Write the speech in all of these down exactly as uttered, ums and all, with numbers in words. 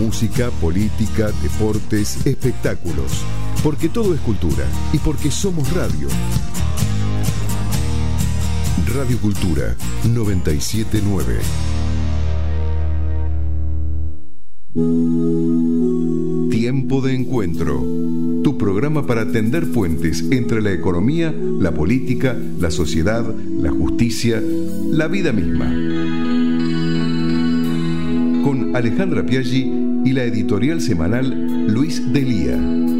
música, política, deportes, espectáculos. Porque todo es cultura y porque somos radio. Radio Cultura noventa y siete punto nueve. Tiempo de Encuentro. Tu programa para tender puentes entre la economía, la política, la sociedad, la justicia, la vida misma. Con Alejandra Piaggi y la editorial semanal Luis Delía.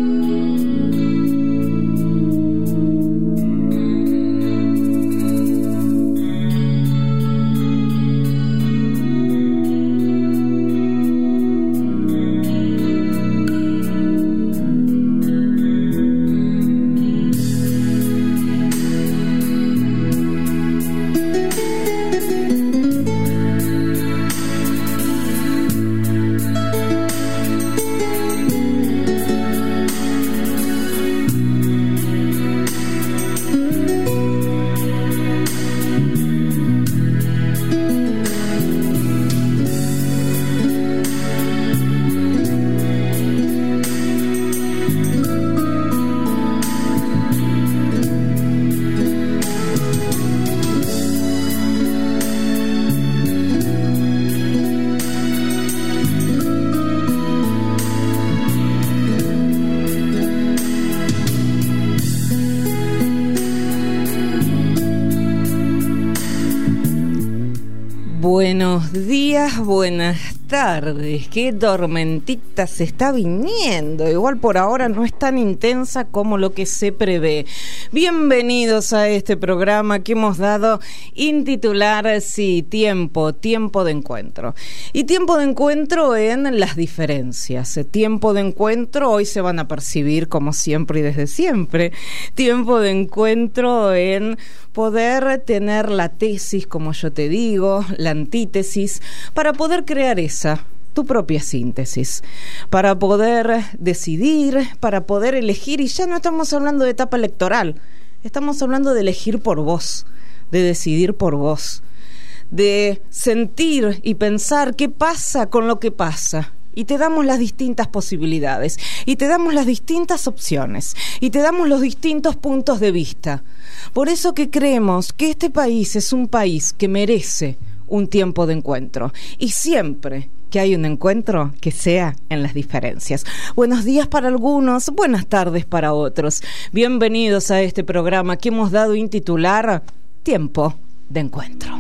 Buenos días, buenas tardes. Qué tormentita se está viniendo. Igual por ahora no es tan intensa como lo que se prevé. Bienvenidos a este programa que hemos dado intitular, sí, tiempo, tiempo de encuentro. Y tiempo de encuentro en las diferencias. Tiempo de encuentro, hoy se van a percibir como siempre y desde siempre. Tiempo de encuentro en poder tener la tesis, como yo te digo, la antítesis, para poder crear esa, tu propia síntesis, para poder decidir, para poder elegir, y ya no estamos hablando de etapa electoral, estamos hablando de elegir por vos, de decidir por vos, de sentir y pensar qué pasa con lo que pasa. Y te damos las distintas posibilidades, y te damos las distintas opciones, y te damos los distintos puntos de vista. Por eso que creemos que este país es un país que merece un tiempo de encuentro. Y siempre que hay un encuentro, que sea en las diferencias. Buenos días para algunos, buenas tardes para otros. Bienvenidos a este programa que hemos dado intitular Tiempo de Encuentro.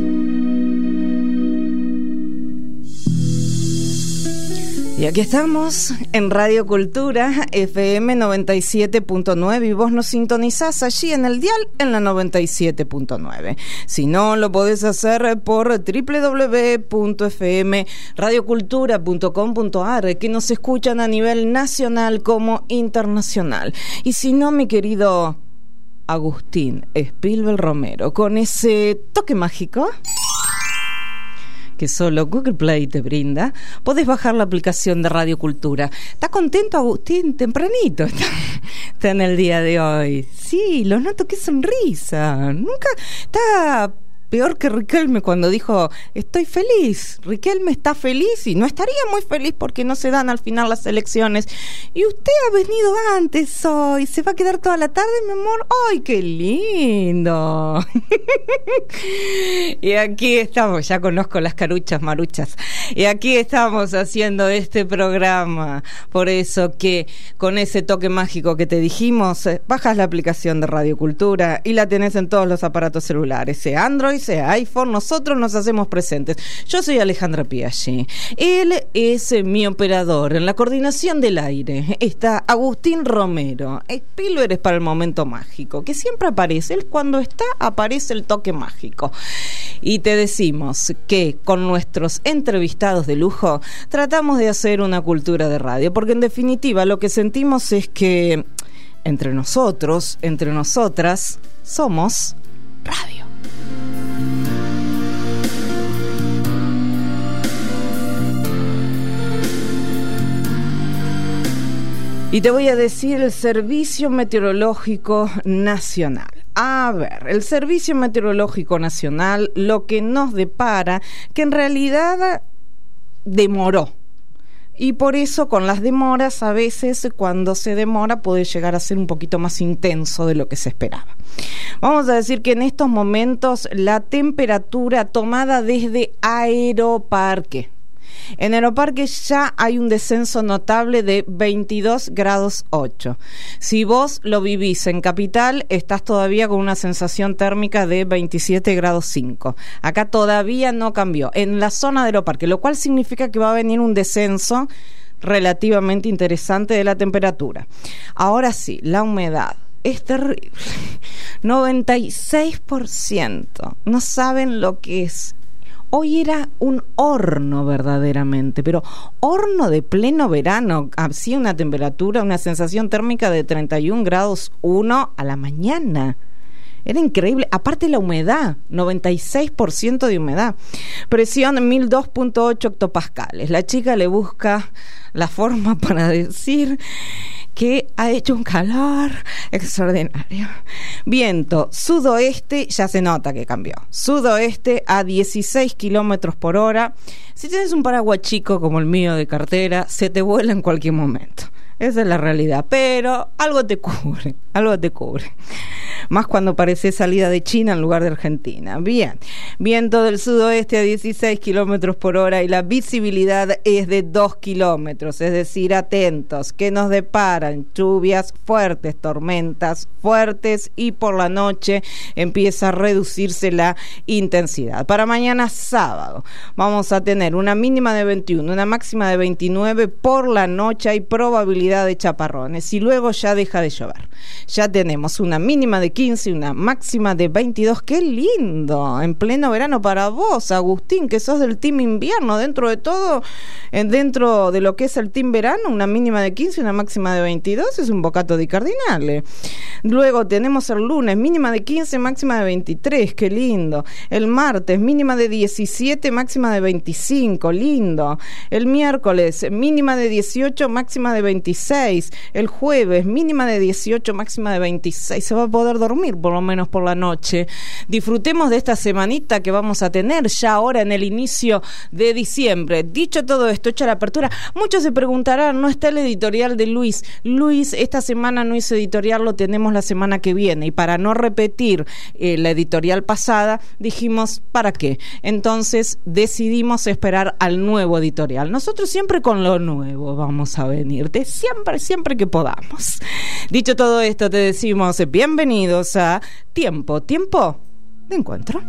Y aquí estamos en Radio Cultura F M noventa y siete punto nueve y vos nos sintonizás allí en el dial en la noventa y siete punto nueve. Si no, lo podés hacer por doble u doble u doble u punto f m radio cultura punto com punto a r, que nos escuchan a nivel nacional como internacional. Y si no, mi querido Agustín Spielberg Romero, con ese toque mágico que solo Google Play te brinda, podés bajar la aplicación de Radio Cultura. ¿Está contento, Agustín? Tempranito está, está en el día de hoy. Sí, lo noto, qué sonrisa. Nunca está peor que Riquelme cuando dijo, estoy feliz. Riquelme está feliz y no estaría muy feliz porque no se dan al final las elecciones. Y usted ha venido antes hoy. ¿Se va a quedar toda la tarde, mi amor? ¡Ay, qué lindo! Y aquí estamos, ya conozco las caruchas maruchas. Y aquí estamos haciendo este programa. Por eso que con ese toque mágico que te dijimos, bajas la aplicación de Radio Cultura y la tenés en todos los aparatos celulares, sea Android, sea iPhone, nosotros nos hacemos presentes. Yo soy Alejandra Piaggi. Él es mi operador. En la coordinación del aire está Agustín Romero. Spielberg es para el momento mágico, que siempre aparece. Él cuando está, aparece el toque mágico. Y te decimos que con nuestros entrevistados de lujo tratamos de hacer una cultura de radio, porque en definitiva lo que sentimos es que entre nosotros, entre nosotras, somos radio. Y te voy a decir el Servicio Meteorológico Nacional. A ver, el Servicio Meteorológico Nacional lo que nos depara, que en realidad demoró. y por eso con las demoras, a veces cuando se demora puede llegar a ser un poquito más intenso de lo que se esperaba. Vamos a decir que en estos momentos la temperatura tomada desde Aeroparque. En Aeroparque ya hay un descenso notable de veintidós grados ocho. Si vos lo vivís en Capital, estás todavía con una sensación térmica de veintisiete grados cinco. Acá todavía no cambió. En la zona de Aeroparque, lo cual significa que va a venir un descenso relativamente interesante de la temperatura. Ahora sí, la humedad es terrible. noventa y seis por ciento. No saben lo que es. Hoy era un horno verdaderamente, pero horno de pleno verano, hacía una temperatura, una sensación térmica de treinta y un grados uno a la mañana. Era increíble, aparte la humedad, noventa y seis por ciento de humedad. Presión mil dos punto ocho hectopascales. La chica le busca la forma para decir que ha hecho un calor extraordinario. Viento sudoeste, ya se nota que cambió. Sudoeste a dieciséis kilómetros por hora. Si tienes un paraguas chico como el mío de cartera, se te vuela en cualquier momento. Esa es la realidad, pero algo te cubre, algo te cubre. Más cuando parece salida de China en lugar de Argentina. Bien, viento del sudoeste a dieciséis kilómetros por hora y la visibilidad es de dos kilómetros, es decir, atentos, que nos deparan lluvias fuertes, tormentas fuertes y por la noche empieza a reducirse la intensidad. Para mañana sábado vamos a tener una mínima de veintiuno, una máxima de veintinueve, por la noche hay probabilidad de chaparrones y luego ya deja de llover. Ya tenemos una mínima de quince y una máxima de veintidós. ¡Qué lindo! En pleno verano para vos, Agustín, que sos del team invierno. Dentro de todo, dentro de lo que es el team verano, una mínima de quince y una máxima de veintidós es un bocato di cardinale. Luego tenemos el lunes, mínima de quince, máxima de veintitrés. ¡Qué lindo! El martes, mínima de diecisiete, máxima de veinticinco. ¡Lindo! El miércoles, mínima de dieciocho, máxima de veintiséis. El jueves, mínima de dieciocho, máxima de veintiséis. Se va a poder dormir por lo menos por la noche. Disfrutemos de esta semanita que vamos a tener ya ahora en el inicio de diciembre. Dicho todo esto, hecha la apertura, muchos se preguntarán, ¿no está el editorial de Luis? Luis esta semana no hizo editorial, lo tenemos la semana que viene, y para no repetir eh, la editorial pasada, dijimos, ¿para qué? Entonces decidimos esperar al nuevo editorial. Nosotros siempre con lo nuevo vamos a venirte, siempre, siempre que podamos. Dicho todo esto, te decimos bienvenidos a Tiempo, Tiempo de Encuentro.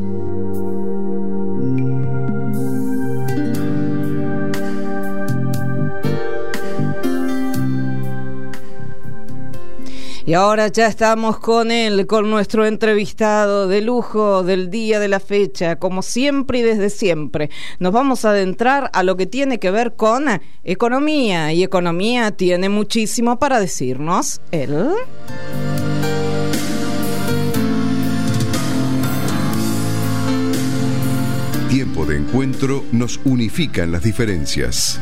Y ahora ya estamos con él, con nuestro entrevistado de lujo del día de la fecha, como siempre y desde siempre. Nos vamos a adentrar a lo que tiene que ver con economía, y economía tiene muchísimo para decirnos él. Tiempo de Encuentro nos unifica en las diferencias.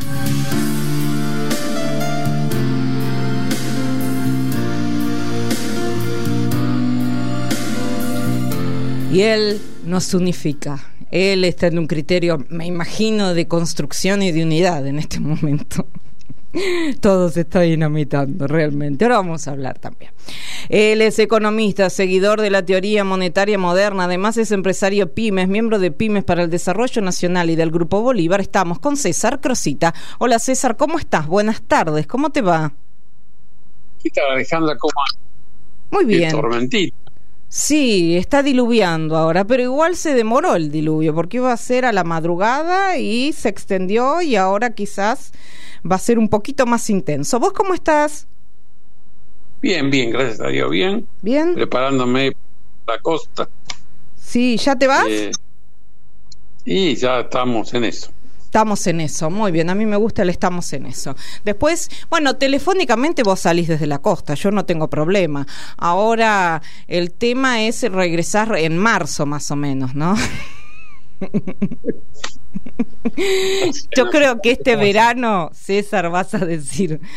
Y él nos unifica. Él está en un criterio, me imagino, de construcción y de unidad en este momento. Todo se está dinamitando realmente. Ahora vamos a hablar también. Él es economista, seguidor de la teoría monetaria moderna. Además es empresario pymes, miembro de Pymes para el Desarrollo Nacional y del Grupo Bolívar. Estamos con César Crosita. Hola César, ¿cómo estás? Buenas tardes, ¿cómo te va? ¿Qué tal, Alejandra? ¿Cómo andas? Muy bien. Tormentito. Sí, está diluviando ahora, pero igual se demoró el diluvio, porque iba a ser a la madrugada y se extendió, y ahora quizás va a ser un poquito más intenso. ¿Vos cómo estás? Bien, bien, gracias a Dios, bien. Bien. Preparándome para la costa. Sí, ¿ya te vas? Eh, y ya estamos en eso. Estamos en eso, muy bien, a mí me gusta el estamos en eso. Después, bueno, telefónicamente vos salís desde la costa, yo no tengo problema. Ahora el tema es regresar en marzo más o menos, ¿no? Yo creo que este verano, César, vas a decir,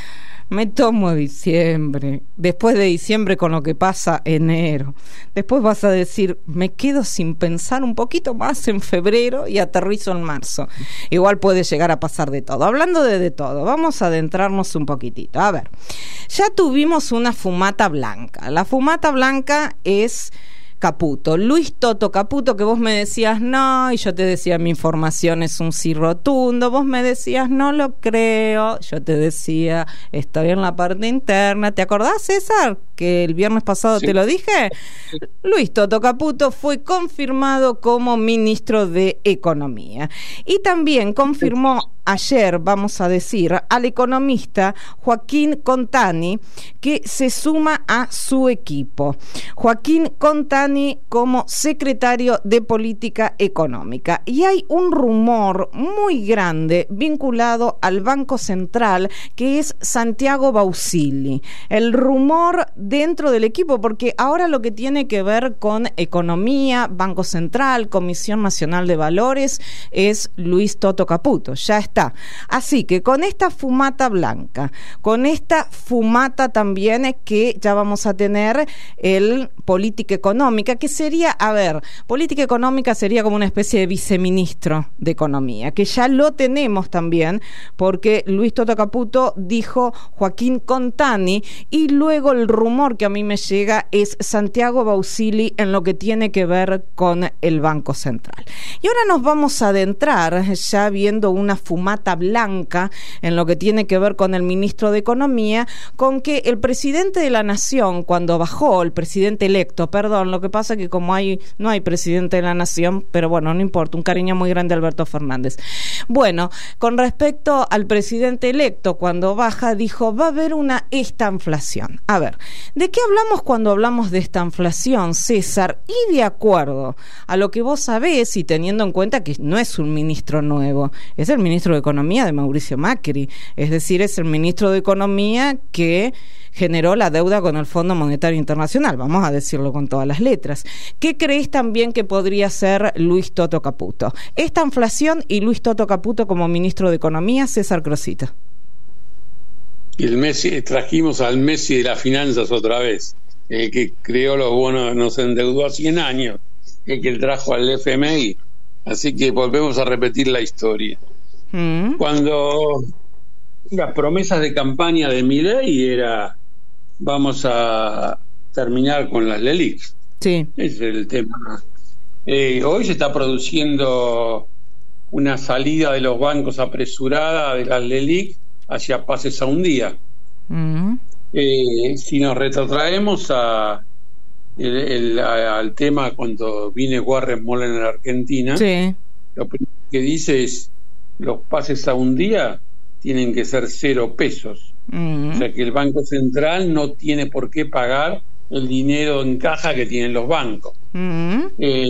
me tomo diciembre, después de diciembre con lo que pasa enero, después vas a decir, me quedo sin pensar un poquito más en febrero y aterrizo en marzo. Igual puede llegar a pasar de todo. Hablando de de todo, vamos a adentrarnos un poquitito. A ver, ya tuvimos una fumata blanca. La fumata blanca es Caputo, Luis Toto Caputo, que vos me decías no, y yo te decía mi información es un sí rotundo, vos me decías no lo creo, yo te decía estoy en la parte interna. ¿Te acordás, César, que el viernes pasado sí te lo dije? Luis Toto Caputo fue confirmado como ministro de Economía y también confirmó ayer, vamos a decir, al economista Joaquín Contani, que se suma a su equipo. Joaquín Contani como secretario de Política Económica. Y hay un rumor muy grande vinculado al Banco Central, que es Santiago Bausili. El rumor dentro del equipo, porque ahora lo que tiene que ver con economía, Banco Central, Comisión Nacional de Valores, es Luis Toto Caputo. Ya está. Así que con esta fumata blanca, con esta fumata también es que ya vamos a tener el política económica, que sería, a ver, política económica sería como una especie de viceministro de Economía, que ya lo tenemos también, porque Luis Toto Caputo dijo Joaquín Contani, y luego el rumor que a mí me llega es Santiago Bausili en lo que tiene que ver con el Banco Central. Y ahora nos vamos a adentrar, ya viendo una fumata blanca en lo que tiene que ver con el ministro de Economía, con que el presidente de la Nación, cuando bajó, el presidente electo, perdón, lo que pasa que como hay no hay presidente de la Nación, pero bueno, no importa, un cariño muy grande a Alberto Fernández. Bueno, con respecto al presidente electo, cuando baja, dijo, va a haber una estanflación. A ver, ¿de qué hablamos cuando hablamos de estanflación, César? Y de acuerdo a lo que vos sabés, y teniendo en cuenta que no es un ministro nuevo, es el ministro de Economía de Mauricio Macri, es decir, es el ministro de Economía que generó la deuda con el Fondo Monetario Internacional, vamos a decirlo con todas las letras. ¿Qué crees también que podría ser Luis Toto Caputo? Esta inflación y Luis Toto Caputo como ministro de Economía, César Crosita. El Messi, trajimos al Messi de las finanzas otra vez, el que creó los bonos, nos endeudó a cien años, el que trajo al F M I, así que volvemos a repetir la historia. Mm. Cuando las promesas de campaña de Milei era vamos a terminar con las LELIQs. Sí. Ese es el tema. Eh, hoy se está produciendo una salida de los bancos apresurada de las LELIQ hacia pases a un día. Mm. Eh, si nos retrotraemos a, el, el, a, al tema cuando viene Warren Moller en la Argentina, sí, lo primero que dice es los pases a un día tienen que ser cero pesos. Mm. O sea que el Banco Central no tiene por qué pagar el dinero en caja que tienen los bancos. Mm. Eh,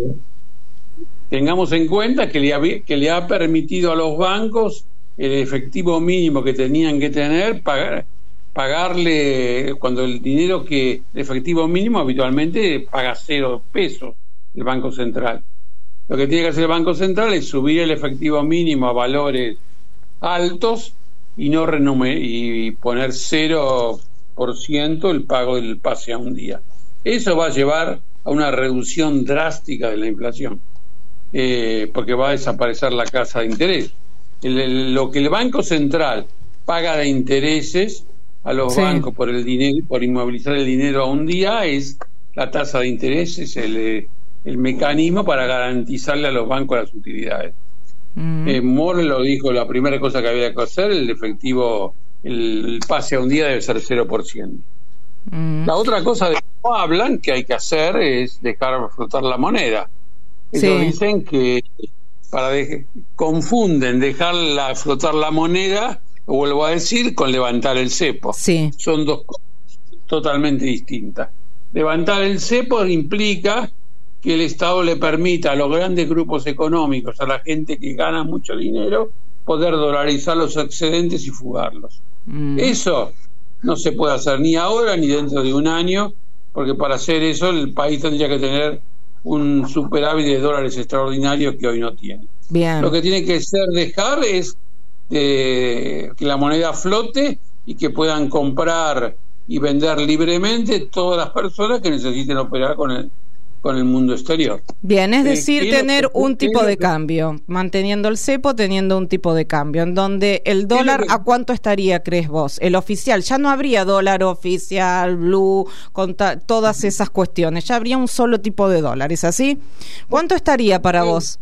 tengamos en cuenta que le, ha, que le ha permitido a los bancos el efectivo mínimo que tenían que tener, pagar, pagarle cuando el dinero que el efectivo mínimo habitualmente paga cero pesos el Banco Central. Lo que tiene que hacer el Banco Central es subir el efectivo mínimo a valores altos y no renumer y poner cero por ciento el pago del pase a un día. Eso va a llevar a una reducción drástica de la inflación, eh, porque va a desaparecer la tasa de interés. El, el, lo que el Banco Central paga de intereses a los sí. bancos por el dinero, por inmovilizar el dinero a un día, es la tasa de intereses, el, el mecanismo para garantizarle a los bancos las utilidades. Mm. Eh, Moore lo dijo, la primera cosa que había que hacer, el efectivo, el, el pase a un día debe ser cero por ciento. Mm. La otra cosa de que no hablan que hay que hacer es dejar flotar la moneda. Ellos sí. dicen que para de, confunden dejar la, flotar la moneda, lo vuelvo a decir, con levantar el cepo. Sí. Son dos cosas totalmente distintas. Levantar el cepo implica que el Estado le permita a los grandes grupos económicos, a la gente que gana mucho dinero, poder dolarizar los excedentes y fugarlos. Mm. Eso no se puede hacer ni ahora ni dentro de un año, porque para hacer eso el país tendría que tener un superávit de dólares extraordinario que hoy no tiene. Bien. Lo que tiene que ser dejar es eh, que la moneda flote y que puedan comprar y vender libremente todas las personas que necesiten operar con el con el mundo exterior. Bien, es decir, eh, tener que, un tipo de que, cambio, manteniendo el cepo, teniendo un tipo de cambio, en donde el dólar, que, ¿a cuánto estaría, crees vos? El oficial, ya no habría dólar oficial, blue, con ta, todas esas cuestiones, ya habría un solo tipo de dólar, ¿es así? ¿Cuánto estaría para eh, vos?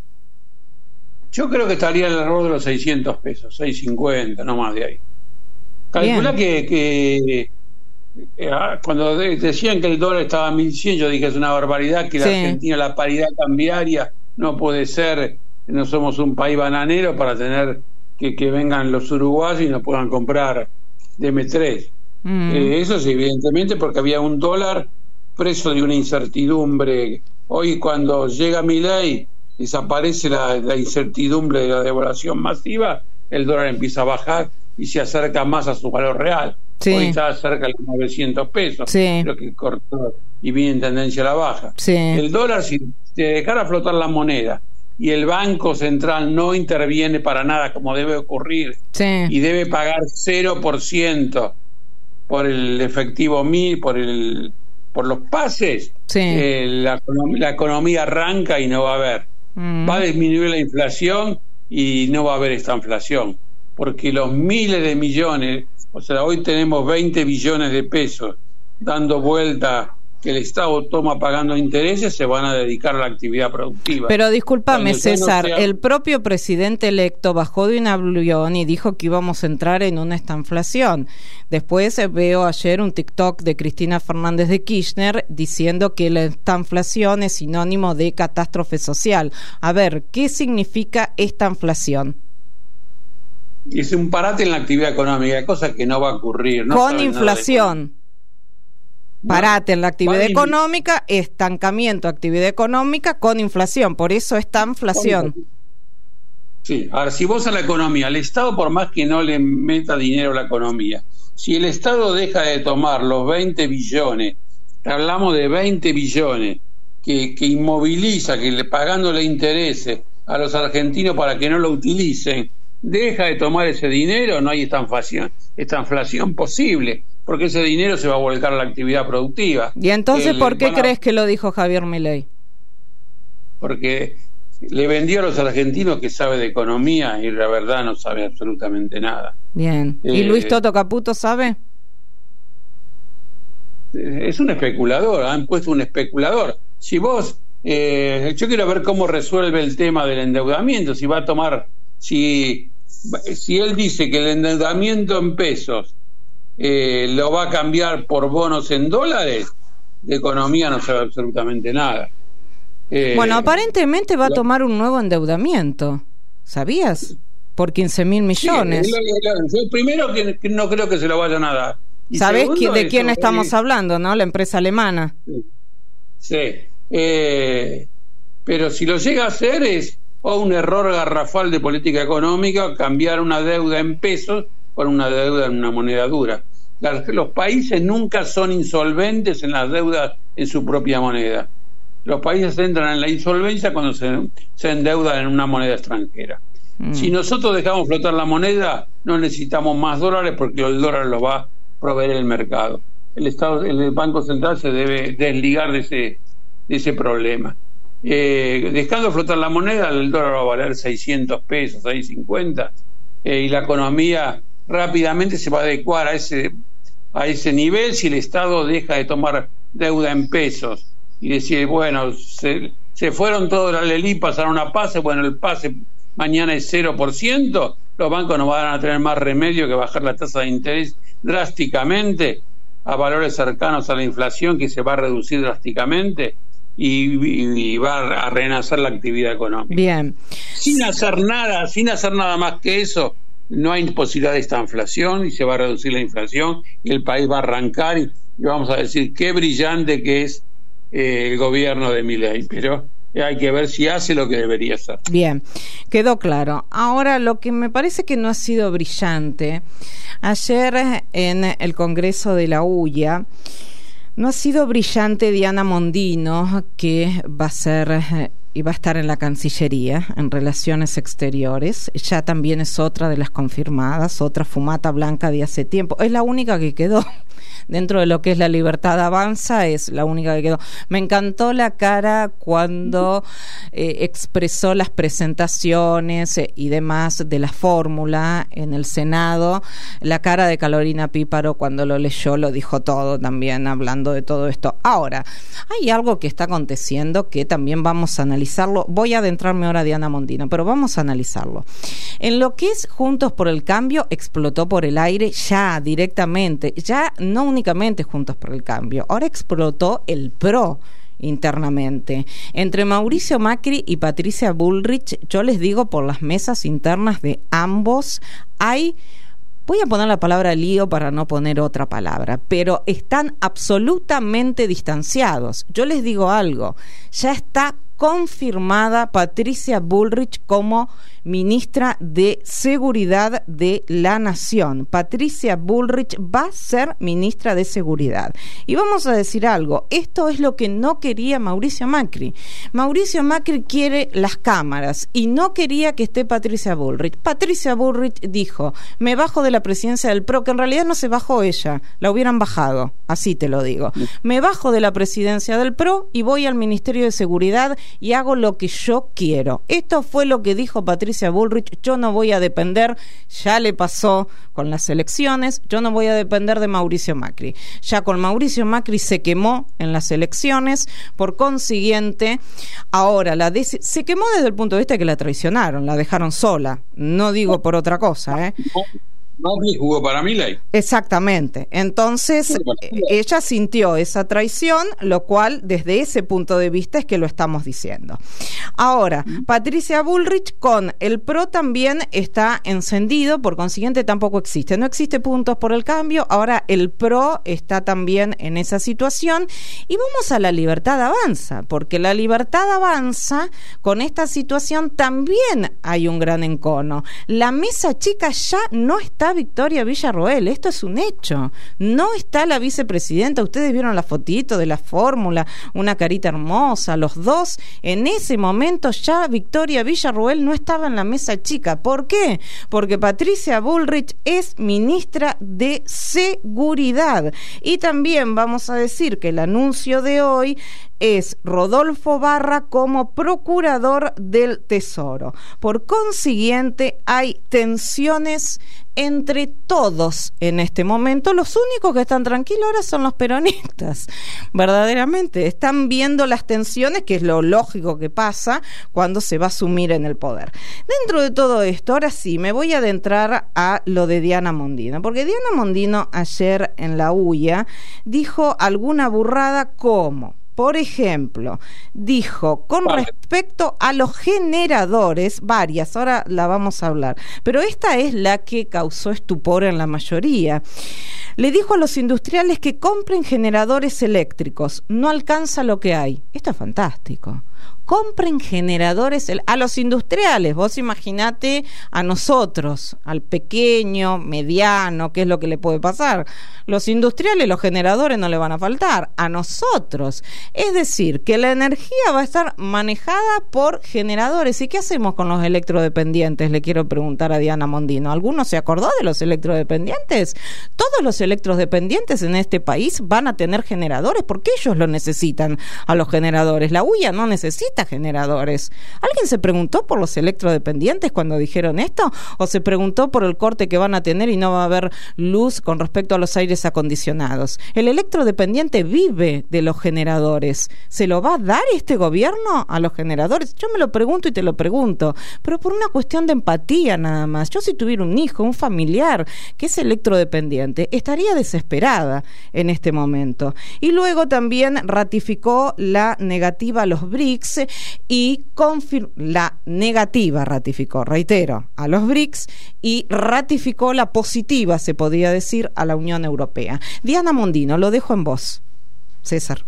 Yo creo que estaría alrededor de los seiscientos pesos, seiscientos cincuenta, no más de ahí. Calcula que... que cuando decían que el dólar estaba a mil cien, yo dije es una barbaridad, que la sí. Argentina, la paridad cambiaria no puede ser, no somos un país bananero para tener que, que vengan los uruguayos y nos puedan comprar D M tres. Mm. Eh, eso es evidentemente porque había un dólar preso de una incertidumbre. Hoy cuando llega Milei, desaparece la, la incertidumbre de la devaluación masiva, el dólar empieza a bajar y se acerca más a su valor real. Sí. Hoy está cerca de los novecientos pesos, sí. Creo que cortó y viene en tendencia a la baja. Sí. El dólar, si te dejara flotar la moneda y el Banco Central no interviene para nada como debe ocurrir, sí. y debe pagar cero por ciento por el efectivo mil, por el por los pases, sí. eh, la, la economía arranca y no va a haber. Mm. Va a disminuir la inflación y no va a haber esta inflación, porque los miles de millones... O sea, hoy tenemos veinte billones de pesos dando vuelta que el Estado toma pagando intereses, se van a dedicar a la actividad productiva. Pero discúlpame, César, no sea... el propio presidente electo bajó de un avión y dijo que íbamos a entrar en una estanflación. Después veo ayer un TikTok de Cristina Fernández de Kirchner diciendo que la estanflación es sinónimo de catástrofe social. A ver, ¿qué significa estanflación? Es un parate en la actividad económica, cosa que no va a ocurrir. No con inflación. Parate en la actividad económica, estancamiento de actividad económica con inflación, por eso está inflación. Sí, ahora si vos a la economía, al Estado por más que no le meta dinero a la economía, si el Estado deja de tomar los veinte billones, hablamos de veinte billones, que, que inmoviliza, que le pagándole intereses a los argentinos para que no lo utilicen, deja de tomar ese dinero, no hay esta inflación, esta inflación posible, porque ese dinero se va a volcar a la actividad productiva. ¿Y entonces El, por qué a... crees que lo dijo Javier Milei? Porque le vendió a los argentinos que sabe de economía y la verdad no sabe absolutamente nada. Bien. ¿Y eh, Luis Toto Caputo sabe? Es un especulador, han puesto un especulador. Si vos, eh, yo quiero ver cómo resuelve el tema del endeudamiento, si va a tomar... Si, si él dice que el endeudamiento en pesos eh, lo va a cambiar por bonos en dólares, de economía no sabe absolutamente nada. Eh, bueno, aparentemente va a tomar un nuevo endeudamiento, ¿sabías? Por quince mil millones. Sí, yo primero que, que no creo que se lo vayan a dar. ¿Sabés de quién eso, estamos eh, hablando, no? La empresa alemana. Sí, sí. Eh, pero si lo llega a hacer es o un error garrafal de política económica, cambiar una deuda en pesos por una deuda en una moneda dura. Las, los países nunca son insolventes en las deudas en su propia moneda. Los países entran en la insolvencia cuando se, se endeudan en una moneda extranjera. Mm. Si nosotros dejamos flotar la moneda, no necesitamos más dólares porque el dólar lo va a proveer el mercado. El Estado, el Banco Central se debe desligar de ese, de ese problema. Eh, dejando flotar la moneda, el dólar va a valer seiscientos pesos, seiscientos cincuenta, eh, y la economía rápidamente se va a adecuar a ese a ese nivel si el Estado deja de tomar deuda en pesos y decir, bueno, se, se fueron todos la Lelí, pasaron a PASE, bueno, el PASE mañana es cero por ciento, los bancos no van a tener más remedio que bajar la tasa de interés drásticamente a valores cercanos a la inflación, que se va a reducir drásticamente. Y, y, y va a renacer la actividad económica. Bien. Sin hacer nada, sin hacer nada más que eso, no hay posibilidad de esta inflación y se va a reducir la inflación y el país va a arrancar y, y vamos a decir qué brillante que es eh, el gobierno de Milei, pero hay que ver si hace lo que debería hacer. Bien, quedó claro. Ahora, lo que me parece que no ha sido brillante, ayer en el Congreso de la U I A, no ha sido brillante Diana Mondino, que va a ser y va a estar en la Cancillería, en Relaciones Exteriores. Ya también es otra de las confirmadas, otra fumata blanca de hace tiempo. Es la única que quedó. Dentro de lo que es La Libertad Avanza, es la única que quedó. Me encantó la cara cuando eh, expresó las presentaciones eh, y demás de la fórmula en el Senado. La cara de Carolina Píparo cuando lo leyó lo dijo todo también, hablando de todo esto. Ahora, hay algo que está aconteciendo que también vamos a analizarlo. Voy a adentrarme ahora a Diana Mondino, pero vamos a analizarlo. En lo que es Juntos por el Cambio, explotó por el aire ya directamente, ya no únicamente Juntos por el Cambio, ahora explotó el PRO internamente. Entre Mauricio Macri y Patricia Bullrich, yo les digo, por las mesas internas de ambos, hay, voy a poner la palabra lío para no poner otra palabra, pero están absolutamente distanciados. Yo les digo algo, ya está confirmada Patricia Bullrich como ministra de Seguridad de la Nación. Patricia Bullrich va a ser ministra de Seguridad. Y vamos a decir algo, esto es lo que no quería Mauricio Macri. Mauricio Macri quiere las cámaras y no quería que esté Patricia Bullrich. Patricia Bullrich dijo, me bajo de la presidencia del PRO, que en realidad no se bajó ella, la hubieran bajado, así te lo digo. Me bajo de la presidencia del PRO y voy al Ministerio de Seguridad y hago lo que yo quiero. Esto fue lo que dijo Patricia Bullrich. Yo no voy a depender, ya le pasó con las elecciones, yo no voy a depender de Mauricio Macri. Ya con Mauricio Macri se quemó en las elecciones, por consiguiente, ahora la dec- se quemó desde el punto de vista de que la traicionaron, la dejaron sola, no digo por otra cosa, ¿eh? Macri jugó para Milei. Exactamente. Entonces, ella sintió esa traición, lo cual, desde ese punto de vista, es que lo estamos diciendo. Ahora, Patricia Bullrich con el PRO también está encendido, por consiguiente tampoco existe. No existe Puntos por el Cambio, ahora el PRO está también en esa situación. Y vamos a La Libertad Avanza, porque La Libertad Avanza, con esta situación también hay un gran encono. La mesa chica ya no está Victoria Villarroel, esto es un hecho. No está la vicepresidenta, ustedes vieron la fotito de la fórmula, una carita hermosa, los dos. En ese momento ya Victoria Villarroel no estaba en la mesa chica. ¿Por qué? Porque Patricia Bullrich es ministra de Seguridad. Y también vamos a decir que el anuncio de hoy es Rodolfo Barra como procurador del Tesoro. Por consiguiente, hay tensiones entre todos en este momento. Los únicos que están tranquilos ahora son los peronistas, verdaderamente. Están viendo las tensiones, que es lo lógico que pasa cuando se va a asumir en el poder. Dentro de todo esto, ahora sí, me voy a adentrar a lo de Diana Mondino, porque Diana Mondino ayer en la U I A dijo alguna burrada como... Por ejemplo, dijo con vale. respecto a los generadores, varias, ahora la vamos a hablar, pero esta es la que causó estupor en la mayoría. Le dijo a los industriales que compren generadores eléctricos, no alcanza lo que hay. Esto es fantástico. Compren generadores a los industriales. Vos imaginate a nosotros, al pequeño, mediano, ¿qué es lo que le puede pasar? Los industriales, los generadores no le van a faltar, a nosotros. Es decir, que la energía va a estar manejada por generadores. ¿Y qué hacemos con los electrodependientes? Le quiero preguntar a Diana Mondino. ¿Alguno se acordó de los electrodependientes? Todos los electrodependientes en este país van a tener generadores porque ellos lo necesitan a los generadores. La U I A no necesita generadores. ¿Alguien se preguntó por los electrodependientes cuando dijeron esto? ¿O se preguntó por el corte que van a tener y no va a haber luz con respecto a los aires acondicionados? El electrodependiente vive de los generadores. ¿Se lo va a dar este gobierno a los generadores? Yo me lo pregunto y te lo pregunto, pero por una cuestión de empatía nada más. Yo si tuviera un hijo, un familiar que es electrodependiente, estaría desesperada en este momento. Y luego también ratificó la negativa a los B R I C S y confir- la negativa ratificó, reitero, a los B R I C S y ratificó la positiva, se podría decir, a la Unión Europea. Diana Mondino, lo dejo en vos. César.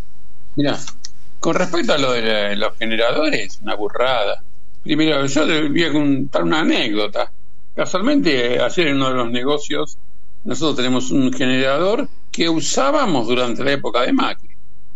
Mira, con respecto a lo de la, los generadores, una burrada. Primero, yo te voy a contar una anécdota. Casualmente, ayer en uno de los negocios, nosotros tenemos un generador que usábamos durante la época de Macri.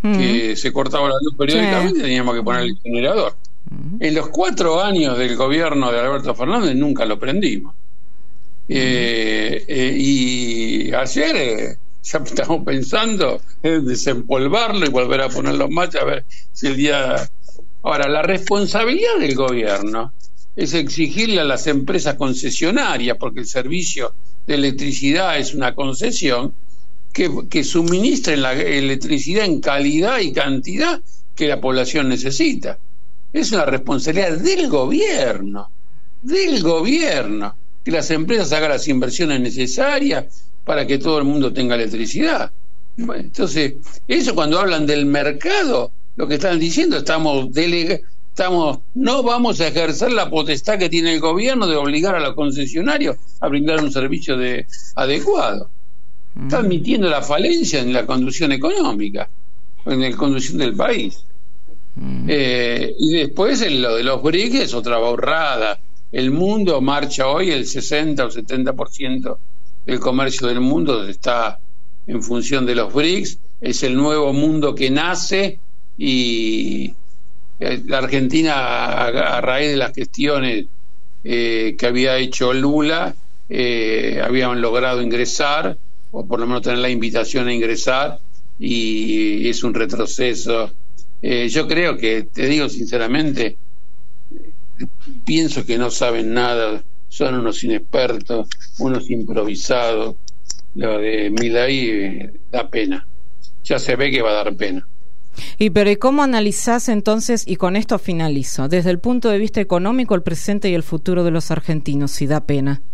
uh-huh. que se cortaba la luz periódicamente, sí. teníamos que poner el generador. Uh-huh. En los cuatro años del gobierno de Alberto Fernández nunca lo prendimos. Uh-huh. Eh, eh, y ayer eh, ya estamos pensando en desempolvarlo y volver a ponerlo en marcha a ver si el día... Ahora, la responsabilidad del gobierno es exigirle a las empresas concesionarias, porque el servicio de electricidad es una concesión, que, que suministren la electricidad en calidad y cantidad que la población necesita. Es una responsabilidad del gobierno, del gobierno, que las empresas hagan las inversiones necesarias para que todo el mundo tenga electricidad. Bueno, entonces, eso cuando hablan del mercado, lo que están diciendo, estamos delega, estamos no vamos a ejercer la potestad que tiene el gobierno de obligar a los concesionarios a brindar un servicio de adecuado. Mm. Está admitiendo la falencia en la conducción económica, en la conducción del país. Mm. Eh, y después en lo de los B R I C es otra borrada. El mundo marcha hoy, el sesenta o setenta por ciento del comercio del mundo está en función de los B R I C S. Es el nuevo mundo que nace. Y la Argentina, a, a raíz de las gestiones eh, que había hecho Lula, eh, habían logrado ingresar, o por lo menos tener la invitación a ingresar, y es un retroceso. Eh, yo creo que, te digo sinceramente, pienso que no saben nada, son unos inexpertos, unos improvisados. Lo de Milei eh, da pena, ya se ve que va a dar pena. Y pero ¿y cómo analizás entonces, y con esto finalizo, desde el punto de vista económico, el presente y el futuro de los argentinos, si da pena?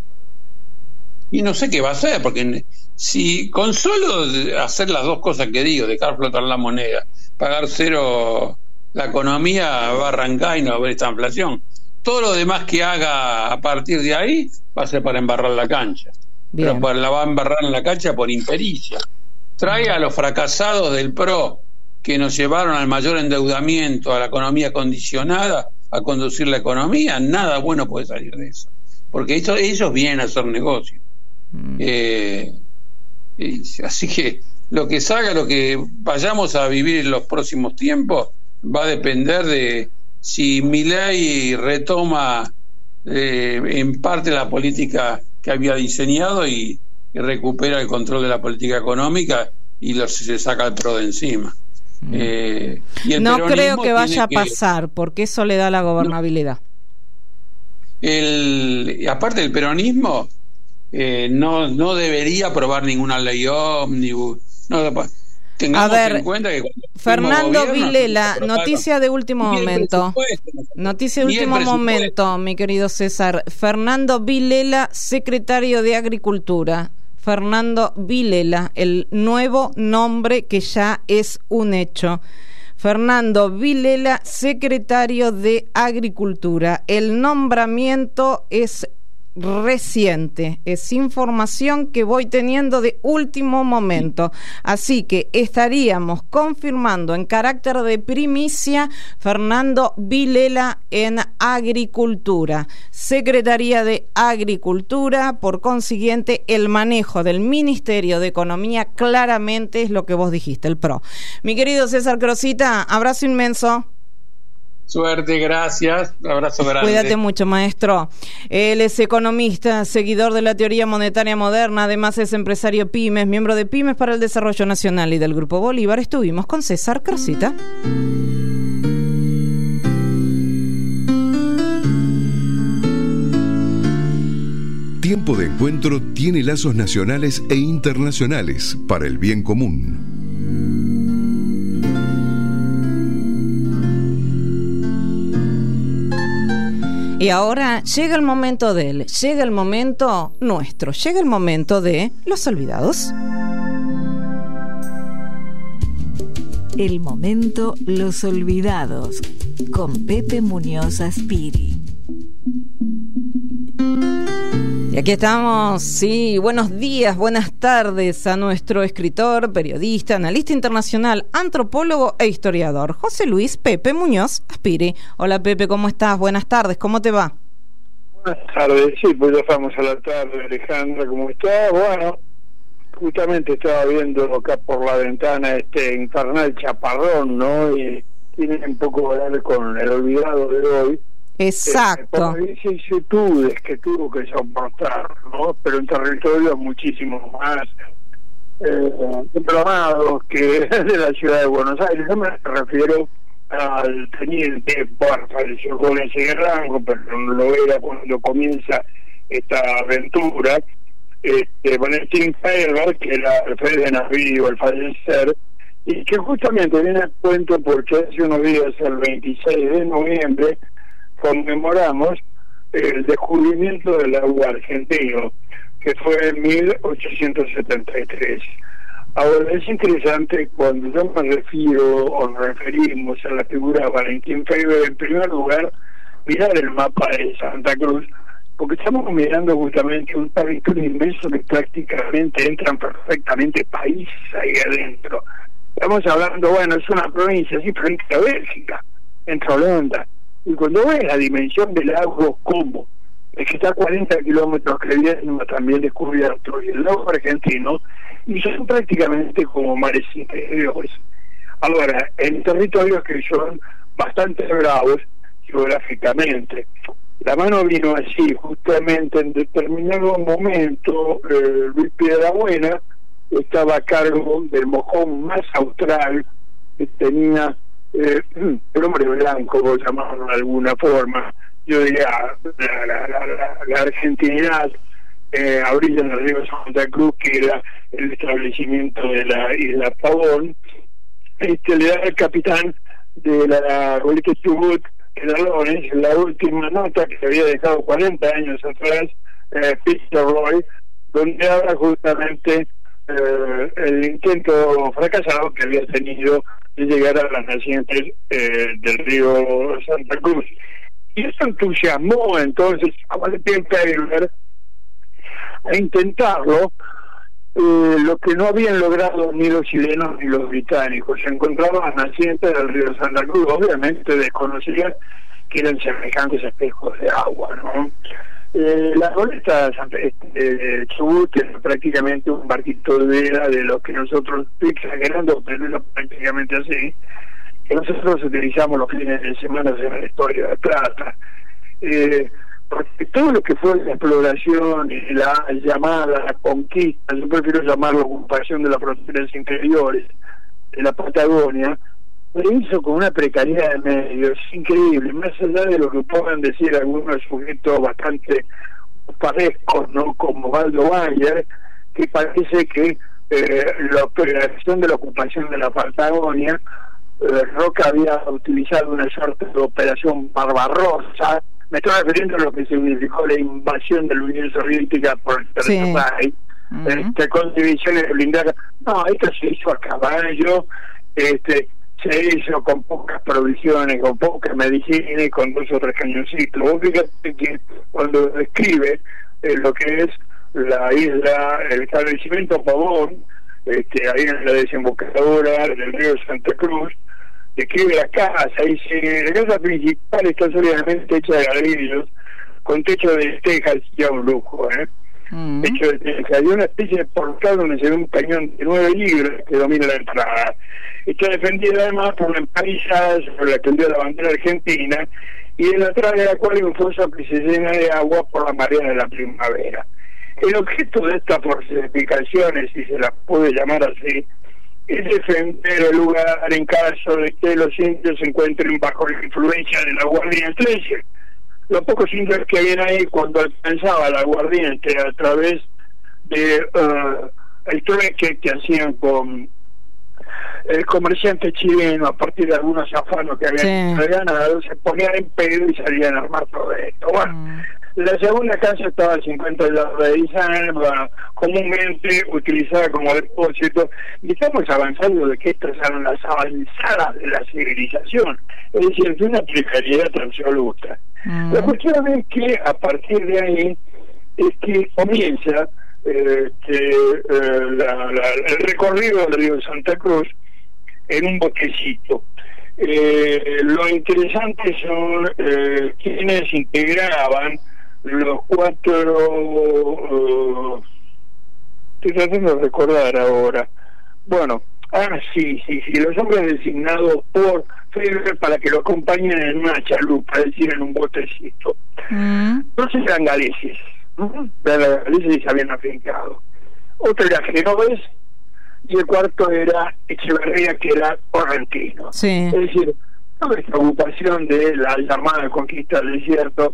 Y no sé qué va a hacer, porque si con solo hacer las dos cosas que digo, dejar flotar la moneda, pagar cero, la economía va a arrancar y no va a haber esta inflación. Todo lo demás que haga a partir de ahí va a ser para embarrar la cancha. Bien. Pero para, la va a embarrar en la cancha por impericia. Trae a los fracasados del P R O, que nos llevaron al mayor endeudamiento, a la economía condicionada, a conducir la economía, nada bueno puede salir de eso, porque esto, ellos vienen a hacer negocio. Mm. Eh, eh, así que lo que salga, lo que vayamos a vivir en los próximos tiempos, va a depender de si Milei retoma eh, en parte la política que había diseñado y, y recupera el control de la política económica y los, se saca el P R O de encima. Eh, y el no creo que vaya a pasar, que, porque eso le da la gobernabilidad. El, aparte del peronismo, eh, no, no debería aprobar ninguna ley ómnibus. No, tengamos a ver, en cuenta que Fernando gobierno, Vilela, noticia de último momento. Noticia de último momento, mi querido César. Fernando Vilela, secretario de Agricultura. Fernando Vilela, el nuevo nombre que ya es un hecho. Fernando Vilela, secretario de Agricultura. El nombramiento es reciente, es información que voy teniendo de último momento, así que estaríamos confirmando en carácter de primicia Fernando Vilela en Agricultura, Secretaría de Agricultura. Por consiguiente, el manejo del Ministerio de Economía claramente es lo que vos dijiste, el P R O. Mi querido César Crosita, abrazo inmenso. Suerte, gracias, un abrazo grande. Cuídate mucho, maestro. Él es economista, seguidor de la teoría monetaria moderna, además es empresario Pymes, miembro de Pymes para el Desarrollo Nacional y del Grupo Bolívar. Estuvimos con César Crosita. Tiempo de Encuentro tiene lazos nacionales e internacionales para el bien común. Y ahora llega el momento de él, llega el momento nuestro, llega el momento de Los Olvidados. El momento Los Olvidados, con Pepe Muñoz Aspiri. Y aquí estamos, sí, buenos días, buenas tardes a nuestro escritor, periodista, analista internacional, antropólogo e historiador, José Luis Pepe Muñoz Aspiri. Hola Pepe, ¿cómo estás? Buenas tardes, ¿cómo te va? Buenas tardes, sí, pues ya estamos a la tarde, Alejandra, ¿cómo estás? Bueno, justamente estaba viendo acá por la ventana este infernal chaparrón, ¿no? Y tiene un poco que ver con el olvidado de hoy. Exacto. Eh, por las vicisitudes que tuvo que soportar, ¿no? Pero en territorios muchísimo más eh, diplomados que de la ciudad de Buenos Aires. Yo me refiero al teniente, bueno, falleció con ese rango, pero no lo era cuando comienza esta aventura, este, Valentín Feierberg, que era el jefe de navío al fallecer, y que justamente viene a cuento porque hace unos días, el veintiséis de noviembre, conmemoramos el descubrimiento del agua argentino, que fue en mil ochocientos setenta y tres. Ahora, es interesante cuando yo me refiero o nos referimos a la figura de Valentín Feierberg, en primer lugar, mirar el mapa de Santa Cruz, porque estamos mirando justamente un territorio inmenso que prácticamente entran perfectamente países ahí adentro. Estamos hablando, bueno, es una provincia así frente a Bélgica, entre Holanda, y cuando ves la dimensión del lago Como, es que está a cuarenta kilómetros que viene también descubierto, y el lago argentino, y son prácticamente como mares interiores. Ahora, en territorios que son bastante bravos geográficamente. La mano vino así, justamente en determinado momento, eh, Luis Piedrabuena estaba a cargo del mojón más austral que tenía eh, el hombre blanco, por llamarlo de alguna forma, yo diría la, la, la, la, la argentinidad eh, a orillas del río Santa Cruz, que era el establecimiento de la isla Pavón. Este le da al capitán de la Goleta Chubut, Quedalones, la última nota que había dejado cuarenta años atrás, eh, Peter Roy, donde habla justamente eh, el intento fracasado que había tenido de llegar a las nacientes eh, del río Santa Cruz. Y eso entusiasmó entonces a Valentín Feierberg a intentarlo, eh, lo que no habían logrado ni los chilenos ni los británicos. Se encontraban las nacientes del río Santa Cruz, obviamente desconocían que eran semejantes espejos de agua, ¿no? Eh, la goleta eh, Chubut es prácticamente un barquito de vela de lo que nosotros, estoy exagerando, pero es prácticamente así, que nosotros utilizamos los fines de semana en la historia de Plata. Eh, porque todo lo que fue la exploración y la llamada, la conquista, yo prefiero llamarlo ocupación de las fronteras interiores de la Patagonia, lo hizo con una precariedad de medios increíble, más allá de lo que puedan decir algunos sujetos bastante parezcos, ¿no? Como Waldo Bayer, que parece que eh, la operación de la ocupación de la Patagonia, eh, Roca había utilizado una suerte de operación Barbarossa. Me estoy refiriendo a lo que significó la invasión de la Unión Soviética por el tercer Reich, uh-huh. este, con divisiones blindadas. No, esto se hizo a caballo, este, se hizo con pocas provisiones, con poca medicina y con dos o tres cañoncitos. Vos fíjate que cuando describe eh, lo que es la isla, el establecimiento Pavón, este, ahí en la desembocadura del río Santa Cruz, describe la casa, y dice, la casa principal está sólidamente hecha de ladrillos, con techo de tejas, ya un lujo, ¿eh? Mm. Techo de tejas, y una especie de portal donde se ve un cañón de nueve libras que domina la entrada. Está defendida además por una empalizada sobre la que envió la bandera argentina, y en la atrás de la cual hay un foso que se llena de agua por la marea de la primavera. El objeto de estas fortificaciones, si se las puede llamar así, es defender el lugar en caso de que los indios se encuentren bajo la influencia del aguardiente. Los pocos indios que habían ahí, cuando alcanzaba el aguardiente a través de uh, el trueque que hacían con el comerciante chileno a partir de algunos afanos que habían sí. ganado, se ponían en pedo y salían a armar todo esto. Bueno, mm. La segunda casa estaba a cincuenta yardas de distancia, comúnmente utilizada como depósito, y estamos avanzando de que estas eran las avanzadas de la civilización, es decir, de una precariedad absoluta. Mm. La cuestión es que a partir de ahí es que comienza eh, que, eh, la, la, el recorrido del río Santa Cruz en un botecito. Eh, lo interesante son eh, quienes integraban los cuatro uh, estoy tratando de recordar ahora. Bueno, ah, sí, sí, sí, los hombres designados por Federer para que lo acompañen en una chalupa, es decir, en un botecito. Mm. Entonces eran galeses, ¿no? Eran galeses y se habían afincado. Otro era Genovés y el cuarto era Echeverría, que era correntino. Sí. Es decir, toda esta ocupación de la llamada conquista del desierto.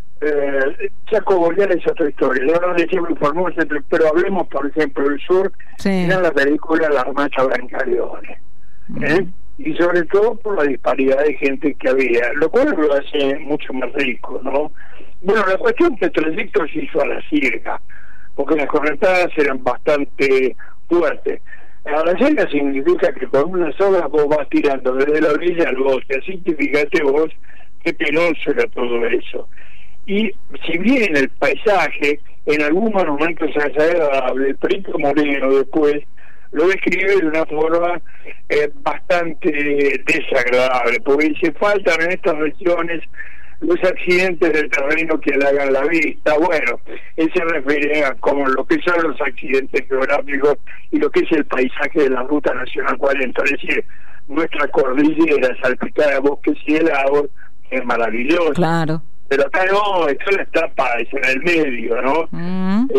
Eh, Chaco Boreal es otra historia, la verdad de siempre informó, pero hablemos por ejemplo del sur, sí. Era la película La Armacha Brancaleone, ¿eh? Mm. Y sobre todo por la disparidad de gente que había, lo cual lo hace mucho más rico, ¿no? Bueno, la cuestión que el trayecto se hizo a la circa, porque las correntadas eran bastante fuertes. A la circa significa que con una soga vos vas tirando desde la orilla al bote, así que fíjate vos qué penoso era todo eso. Y si bien el paisaje en algún monumento es agradable, el Perito Moreno después lo describe de una forma eh, bastante desagradable, porque dice, faltan en estas regiones los accidentes del terreno que halagan la vista. Bueno, él se refiere a como lo que son los accidentes geográficos y lo que es el paisaje de la Ruta Nacional cuarenta, es decir, nuestra cordillera salpicada de bosques y helados, que es maravilloso. Claro. Pero acá no, esto la etapa es en el medio, ¿no? Mm.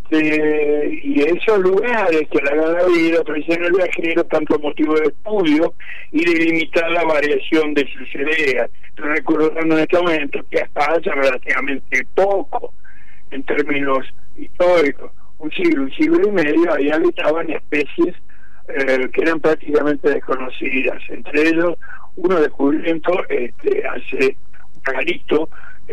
Este, y esos lugares que la hagan la vida, ofrecen al viajero tanto motivo de estudio y de limitar la variación de sus ideas. Estoy recordando en este momento que hasta hace relativamente poco, en términos históricos, un siglo, un siglo y medio, ahí habitaban especies eh, que eran prácticamente desconocidas. Entre ellos, uno descubrimiento este, hace un carito,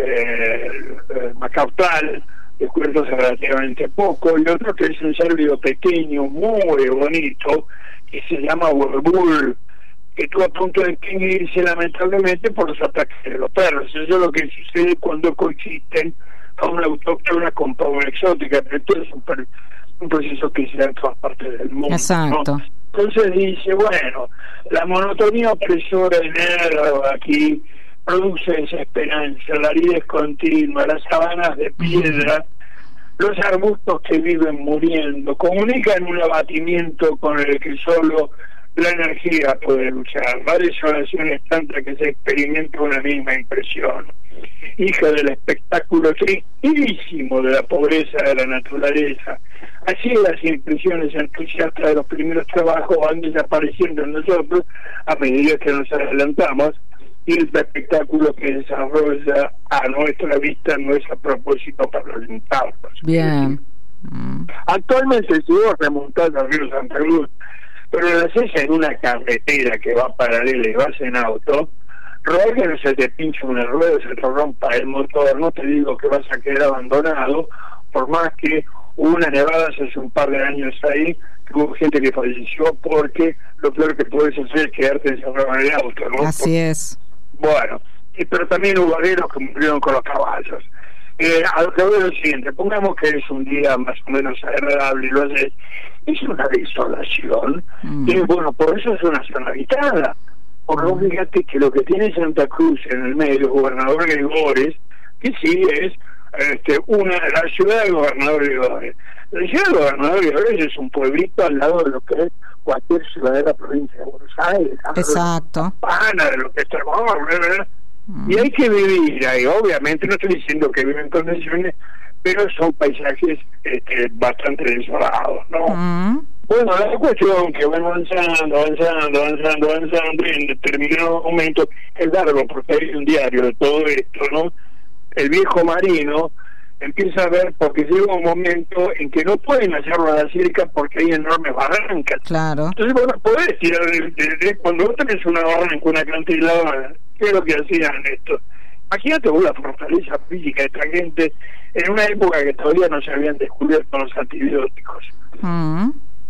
Eh, eh, Macautral, descubierto hace relativamente poco, y otro que es un cérvido pequeño, muy bonito, que se llama Huerbull, que estuvo a punto de extinguirse lamentablemente por los ataques de los perros. Eso es lo que sucede cuando coexisten fauna autóctona con fauna exótica, pero esto es un, un proceso que se da en todas partes del mundo. Exacto. ¿No? Entonces dice, bueno, la monotonía opresora de negro aquí produce desesperanza, la aridez continua, las sabanas de piedra, los arbustos que viven muriendo, comunican un abatimiento con el que solo la energía puede luchar. La desolación es tanta que se experimenta una misma impresión, hija del espectáculo tristísimo de la pobreza de la naturaleza. Así las impresiones entusiastas de los primeros trabajos van desapareciendo en nosotros a medida que nos adelantamos, y el espectáculo que desarrolla a nuestra vista no es a propósito para orientarnos. Bien. Mm. Actualmente si vos remontás al río Santa Cruz, pero lo haces en una carretera que va paralela y vas en auto, robar que no se te pinche una rueda, se te rompa el motor, no te digo que vas a quedar abandonado, por más que hubo una nevada hace un par de años ahí, que hubo gente que falleció porque lo peor que puedes hacer es quedarte encerrado en el auto, ¿no? Así Porque, es. Bueno, y, pero también hubo vaqueros que murieron con los caballos. Eh, a lo que veo es lo siguiente, pongamos que es un día más o menos agradable y lo haces, es una desolación, mm. y bueno, por eso es una zona habitada. Por lo fíjate que lo que tiene Santa Cruz en el medio, Gobernador Gregores, que sí es este, una la ciudad del Gobernador Gregores. La ciudad del Gobernador Gregores es un pueblito al lado de lo que es cualquier ciudad de la provincia de Buenos Aires. Exacto. Pana de lo que es Trabajador, mm. y hay que vivir ahí. Obviamente no estoy diciendo que viven en condiciones, pero son paisajes este, bastante desolados, ¿no? Mm. Bueno, la cuestión que van avanzando, avanzando, avanzando, avanzando, y en determinado momento, es largo porque hay un diario de todo esto, ¿no? El viejo marino empieza a ver, porque llega un momento en que no pueden hacerlo a la circa porque hay enormes barrancas. Claro. Entonces, bueno, podés tirar de, de, de, cuando vos tenés una barranca, una acantilado, ¿qué es lo que hacían esto? Imagínate vos la fortaleza física de esta gente en una época que todavía no se habían descubierto los antibióticos. Mm.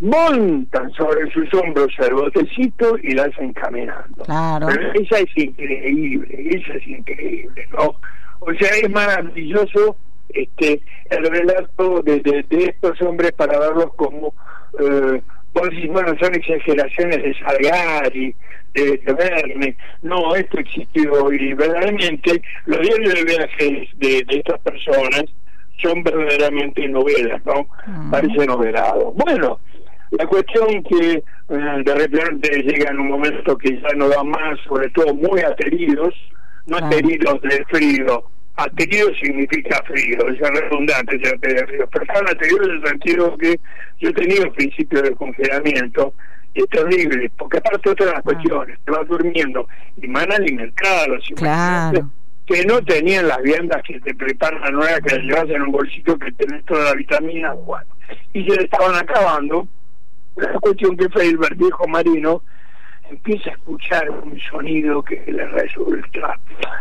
Montan sobre sus hombros el botecito y la hacen caminando. Claro. Pero esa es increíble, esa es increíble, ¿no? O sea, es maravilloso este el relato de, de, de estos hombres para verlos como eh, vos decís, bueno, son exageraciones de Salgari, de, de Verne. No, esto existió, y verdaderamente los diarios de viajes de, de estas personas son verdaderamente novelas, ¿no? Mm. Parece novelado. Bueno, la cuestión que eh, de repente llega en un momento que ya no da más, sobre todo muy ateridos, no Claro. ateridos de frío, aterido significa frío, es redundante ya de frío, pero estaban ateridos en el sentido que yo he tenido el principio de congelamiento, y es terrible, porque aparte de otras cuestiones, te vas durmiendo y mal alimentados, Claro. que no tenían las viandas que te preparan la nueva, que las llevas en un bolsito que tenés toda la vitamina, bueno, y se le estaban acabando. La cuestión que Feilberg, viejo marino, empieza a escuchar un sonido que le resulta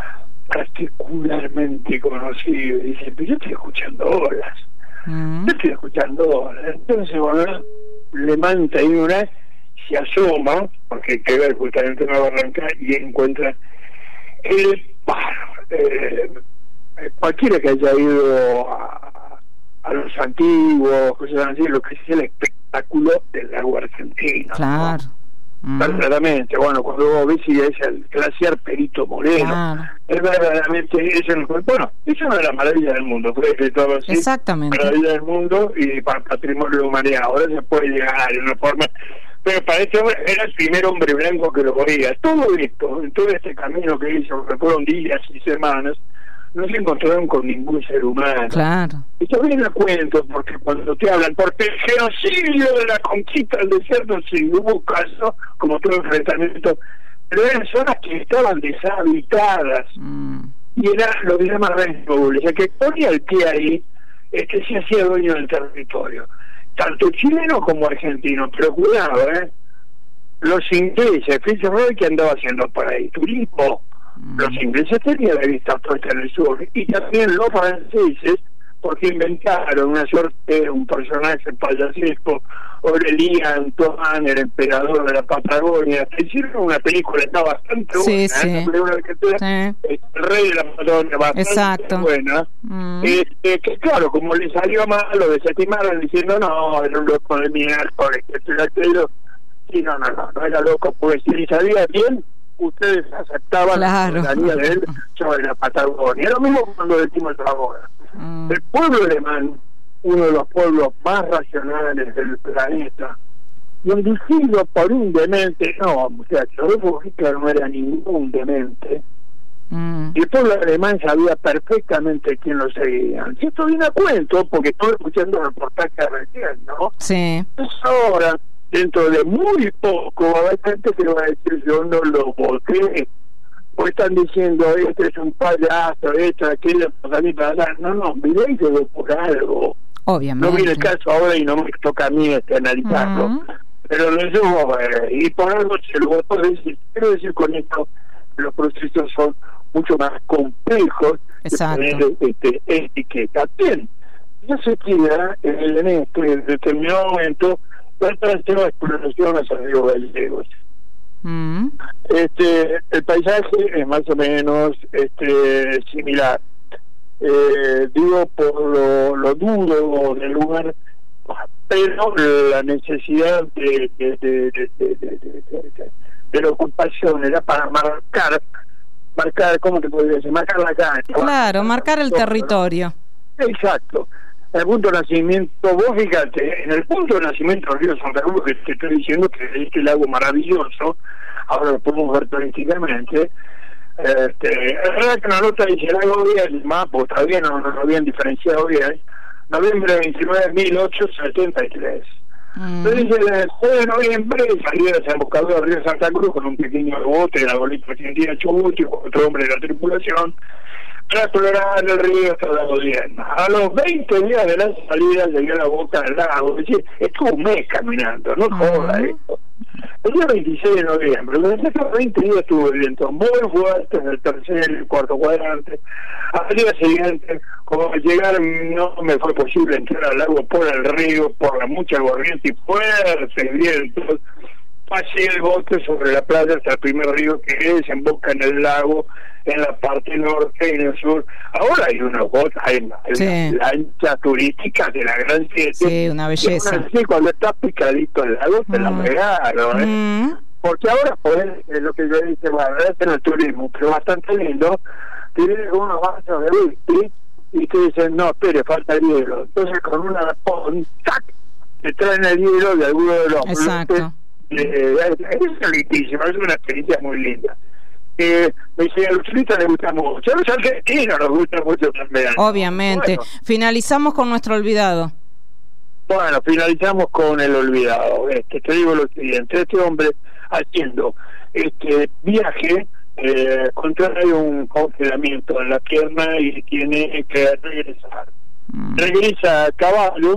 particularmente conocido, y dice, pero yo estoy escuchando olas, Mm. yo estoy escuchando olas. Entonces, bueno, levanta ahí una, se asoma, porque hay que ver justamente una barranca, y encuentra el paro. Eh, cualquiera que haya ido a, a los antiguos, cosas así, lo que es el espectáculo del lago argentino. Claro. Mm. Verdaderamente, bueno, cuando vos ves si es el glaciar Perito Moreno, Claro. es verdaderamente, eso no, bueno, es una de las maravillas del mundo, fue decretado así, Exactamente. maravilla del mundo y para patrimonio de la humanidad. Ahora se puede llegar de una forma, pero para este hombre era el primer hombre blanco que lo veía. Todo esto, en todo este camino que hizo, que fueron días y semanas, no se encontraron con ningún ser humano. Claro. Y también la cuento porque cuando te hablan, porque el genocidio de la conquista del desierto, sí, hubo casos, como todo enfrentamiento, pero eran zonas que estaban deshabitadas, Mm. y era lo que se llama Rainbow, o sea, que ponía el pie ahí, este se hacía dueño del territorio, tanto chileno como argentino. Pero cuidado, ¿eh? Los ingleses, fíjense que andaba haciendo por ahí, turismo. Los ingleses tenían la vista puesta en el sur, y también los franceses, porque inventaron una suerte, un personaje payasesco, Aurélien Antoine, el emperador de la Patagonia. Se hicieron una película, está bastante Sí, buena, sí. ¿eh? Una que te- Sí. El rey de la Patagonia, bastante Exacto. buena. Mm. Este, que claro, como le salió mal, lo desestimaron diciendo, no, era un loco de miércoles, que esto y aquello. Sí, no, no, no, no era loco, porque si le salía bien, ustedes aceptaban Claro. la soberanía de él sobre la Patagonia. Lo mismo cuando decimos ahora. Mm. El pueblo alemán, uno de los pueblos más racionales del planeta, inducido por un demente, no, muchachos, Adolfo Hitler no era ningún demente, Mm. y el pueblo alemán sabía perfectamente quién lo seguía. Y esto viene a cuento, porque estoy escuchando el reportaje recién, ¿no? Sí. Es ahora, dentro de muy poco, va a haber gente que va a decir, yo no lo voté, o están diciendo, este es un payaso, esto, aquello, para mí, para allá. No, no, miré y quedó por algo. Obviamente. No viene el caso ahora y no me toca a mí este, analizarlo. Mm. Pero lo llevo, eh, y por algo se lo votó. Decir, quiero decir con esto, los procesos son mucho más complejos. Exacto. De tener este, etiqueta. Bien, no se queda en este en determinado momento trata de hacer una exploración hacia el río Gallegos. Mm. Este, el paisaje es más o menos este similar. Eh, digo por lo, lo duro del lugar, pero la necesidad de, de, de, de, de, de, de, de, de la ocupación era para marcar, marcar, ¿cómo te podría decir? Marcar la cancha. Claro, marcar el territorio. Exacto. El punto de nacimiento, vos fíjate, en el punto de nacimiento del río Santa Cruz, que te estoy diciendo que es este lago maravilloso, ahora lo podemos ver turísticamente. Este, es verdad que la nota dice el lago bien, el mapa todavía no, no lo habían diferenciado bien, noviembre veintinueve de mil ochocientos setenta y tres. Mm. Entonces dice, el jueves de noviembre salió el desembocador del río Santa Cruz con un pequeño bote de la bolita argentina Chubut y con otro hombre de la tripulación para explorar el río hasta el lago Diezma. A los veinte días de la salida llegué a la boca del lago, es decir, estuvo un mes caminando, no joda Mm. esto. El día veintiséis de noviembre, durante estos veinte días estuvo el viento muy fuerte en el tercer y el cuarto cuadrante. Al día siguiente, como al llegar no me fue posible entrar al lago por el río, por la mucha corriente y fuertes vientos, pasé el bote sobre la playa hasta el primer río que desemboca en el lago, en la parte norte y en el sur. Ahora hay unos botes, hay, hay Sí. unas lanchas turísticas de la Gran Siete. Sí, una belleza. Y aún así, cuando está picadito el lago, te la Mm. regalo, ¿eh? Mm. Porque ahora, pues, es lo que yo dije, bueno, es el turismo, pero bastante lindo. Tiene unos vasos de whisky y te dicen, no, espere, falta hielo. Entonces con una con, ¡tac!, te traen el hielo de alguno de los Exacto. Eh, es lindísimo, es una experiencia muy linda. Eh, me dice, a los turistas les gusta mucho, a los argentinos nos gusta mucho también. Obviamente. Bueno, Finalizamos con nuestro olvidado. bueno, finalizamos con el olvidado. Este, te digo lo siguiente, este hombre haciendo este viaje eh, contrae un congelamiento en la pierna y tiene que regresar. Mm. Regresa a caballo.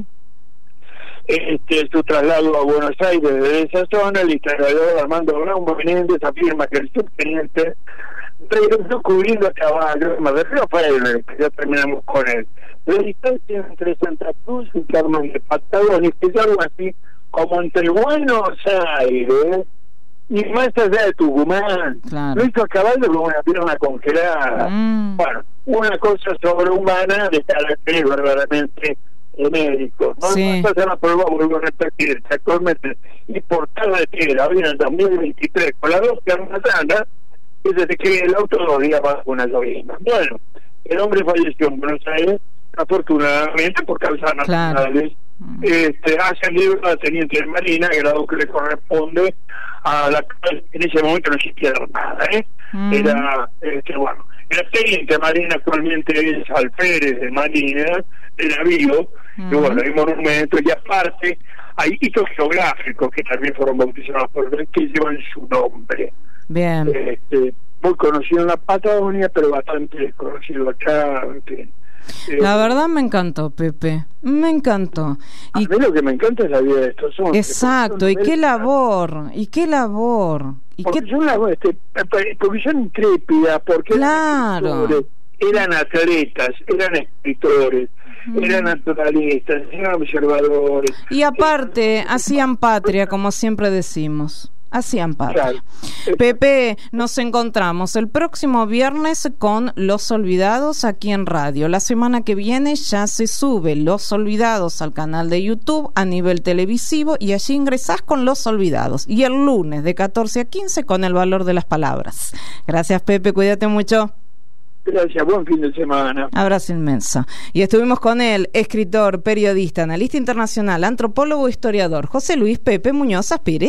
Este, su traslado a Buenos Aires desde esa zona, el historiador Armando Brown Menéndez afirma que el subteniente regresó cubriendo a caballo, me refiero a Federer, que ya terminamos con él. La distancia entre Santa Cruz y Carmen de Patagones, que es algo así como entre Buenos Aires y más allá de Tucumán. Claro. Lo hizo a caballo con una pierna congelada. Mm. Bueno, una cosa sobrehumana de carácter verdaderamente médicos, ¿no? Sí. Entonces la prueba, vuelvo a repetir, actualmente importada de tierra, hoy en el dos mil veintitrés, con las dos piernas sanas, es desde que el auto dos días va con una llovizna. Bueno, el hombre falleció en Buenos Aires, afortunadamente por causas naturales. Claro. Este, ha ascendido a teniente de marina, grado que le corresponde a la en ese momento no existía nada, ¿eh? Mm. Era, este, bueno, era teniente marina, actualmente es alférez de marina, de navío, uh-huh. Y bueno, hay monumentos, y aparte hay hitos geográficos que también fueron bautizados por él, que llevan su nombre. Bien. Este, muy conocido en la Patagonia, pero bastante desconocido acá, en fin. La eh, verdad me encantó, Pepe, me encantó. A y mí lo que me encanta es la vida de estos hombres. Exacto, y qué labor, y qué labor. ¿Y porque, qué... son labor, este, porque son intrépidas, porque claro. eran, eran atletas, eran escritores, mm. eran naturalistas, eran observadores. Y aparte, hacían patria, como siempre decimos. Hacían patria. Claro. Pepe, nos encontramos el próximo viernes con Los Olvidados aquí en radio. La semana que viene ya se sube Los Olvidados al canal de YouTube a nivel televisivo y allí ingresás con Los Olvidados. Y el lunes de catorce a quince con El Valor de las Palabras. Gracias, Pepe, cuídate mucho. Gracias, buen fin de semana. Abrazo inmenso. Y estuvimos con él, escritor, periodista, analista internacional, antropólogo, historiador, José Luis Pepe Muñoz Aspiri.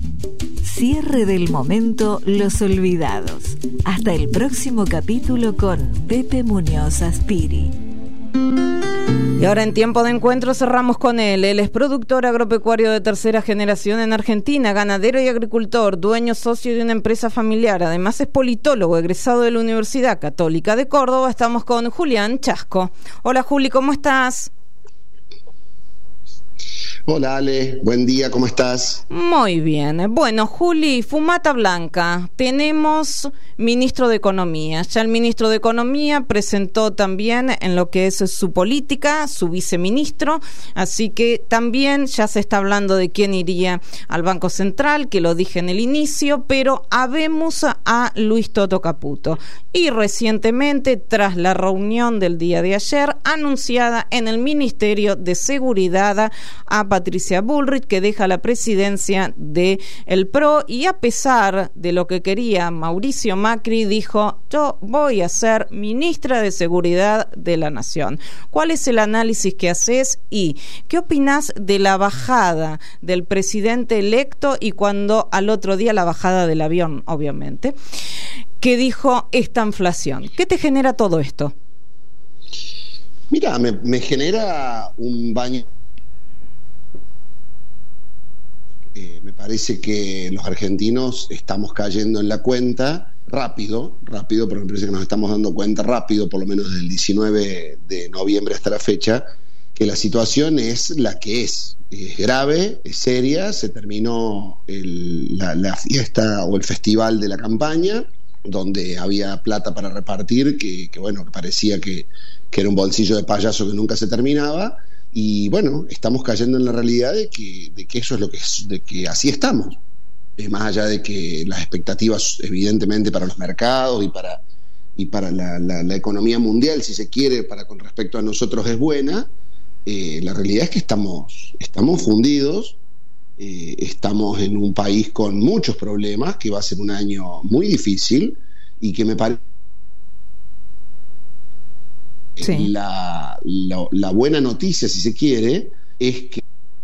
Cierre del momento Los Olvidados. Hasta el próximo capítulo con Pepe Muñoz Aspiri. Y ahora en Tiempo de Encuentro cerramos con él. Él es productor agropecuario de tercera generación en Argentina, ganadero y agricultor, dueño socio de una empresa familiar. Además es politólogo, egresado de la Universidad Católica de Córdoba. Estamos con Julián Chasco. Hola Juli, ¿cómo estás? Hola Ale, buen día, ¿cómo estás? Muy bien. Bueno, Juli, fumata blanca. Tenemos ministro de Economía. Ya el ministro de Economía presentó también en lo que es su política, su viceministro, así que también ya se está hablando de quién iría al Banco Central, que lo dije en el inicio, pero habemos a Luis Toto Caputo. Y recientemente, tras la reunión del día de ayer, anunciada en el Ministerio de Seguridad a Patricia Bullrich, que deja la presidencia de el P R O, y a pesar de lo que quería Mauricio Macri, dijo: yo voy a ser ministra de Seguridad de la Nación. ¿Cuál es el análisis que haces y qué opinás de la bajada del presidente electo y cuando al otro día la bajada del avión, obviamente, que dijo esta inflación? ¿Qué te genera todo esto? Mira, me, me genera un baño. Eh, me parece que los argentinos estamos cayendo en la cuenta rápido, rápido, pero me parece que nos estamos dando cuenta rápido, por lo menos desde el diecinueve de noviembre hasta la fecha, que la situación es la que es. Es grave, es seria, se terminó el, la, la fiesta o el festival de la campaña, donde había plata para repartir, que, que bueno, que parecía que, que era un bolsillo de payaso que nunca se terminaba. Y bueno, estamos cayendo en la realidad de que, de que eso es lo que es, de que así estamos. Eh, más allá de que las expectativas, evidentemente, para los mercados y para, y para la, la, la economía mundial, si se quiere, para con respecto a nosotros es buena, eh, la realidad es que estamos, estamos fundidos, eh, estamos en un país con muchos problemas, que va a ser un año muy difícil y que me parece Sí. La, la, la buena noticia, si se quiere, es que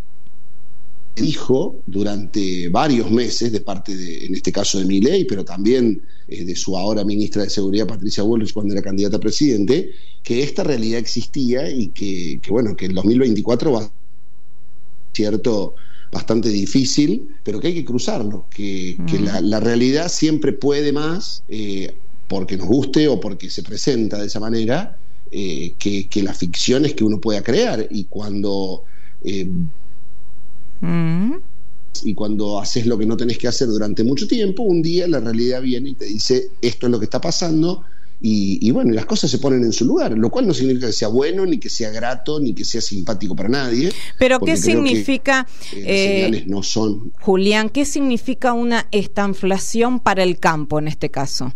dijo durante varios meses de parte de, en este caso de Milei, pero también eh, de su ahora ministra de Seguridad, Patricia Bullrich, cuando era candidata a presidente, que esta realidad existía y que, que bueno, que el dos mil veinticuatro va a ser cierto bastante difícil, pero que hay que cruzarlo, que, mm. que la, la realidad siempre puede más, eh, porque nos guste o porque se presenta de esa manera, eh, que, que las ficciones que uno pueda crear. Y cuando eh, mm. y cuando haces lo que no tenés que hacer durante mucho tiempo, un día la realidad viene y te dice esto es lo que está pasando, y, y bueno, las cosas se ponen en su lugar, lo cual no significa que sea bueno, ni que sea grato, ni que sea simpático para nadie. Pero ¿qué significa, que, eh, las señales no son... Julián, qué significa una estanflación para el campo en este caso?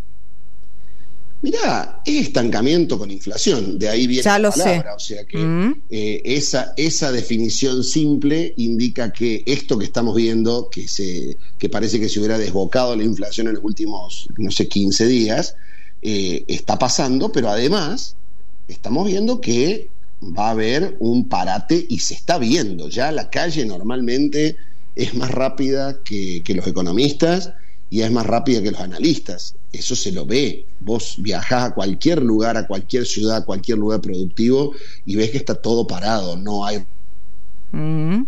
Mirá, es estancamiento con inflación, de ahí viene ya la lo palabra, sé. O sea que mm. eh, esa, esa definición simple indica que esto que estamos viendo, que, se, que parece que se hubiera desbocado la inflación en los últimos, no sé, quince días, eh, está pasando, pero además estamos viendo que va a haber un parate y se está viendo, ya la calle normalmente es más rápida que, que los economistas, y es más rápida que los analistas. Eso se lo ve. Vos viajás a cualquier lugar, a cualquier ciudad, a cualquier lugar productivo, y ves que está todo parado. No hay, mm.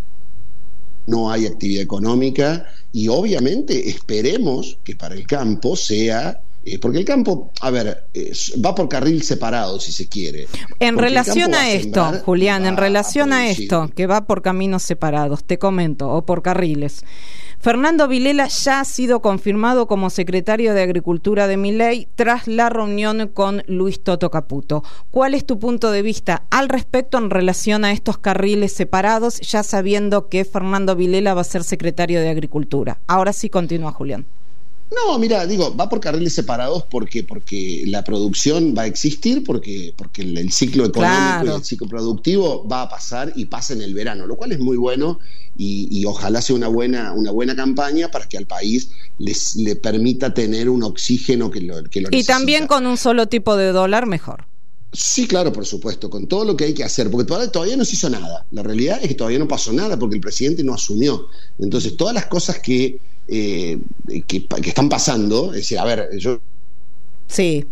no hay actividad económica, y obviamente esperemos que para el campo sea... Eh, porque el campo, a ver, eh, va por carril separado, si se quiere. En relación a esto, Julián, en relación a esto, que va por caminos separados, te comento, o por carriles. Fernando Vilela ya ha sido confirmado como secretario de Agricultura de Milei tras la reunión con Luis Toto Caputo. ¿Cuál es tu punto de vista al respecto en relación a estos carriles separados, ya sabiendo que Fernando Vilela va a ser secretario de Agricultura? Ahora sí continúa, Julián. No, mira, digo, va por carriles separados porque porque la producción va a existir, porque porque el, el ciclo económico claro. y el ciclo productivo va a pasar y pasa en el verano, lo cual es muy bueno y, y ojalá sea una buena una buena campaña para que al país les le permita tener un oxígeno que lo, que lo y necesita. También con un solo tipo de dólar mejor. Sí, claro, por supuesto, con todo lo que hay que hacer, porque todavía, todavía no se hizo nada. La realidad es que todavía no pasó nada porque el presidente no asumió. Entonces, todas las cosas que Eh, que, que están pasando, es decir, a ver, yo sí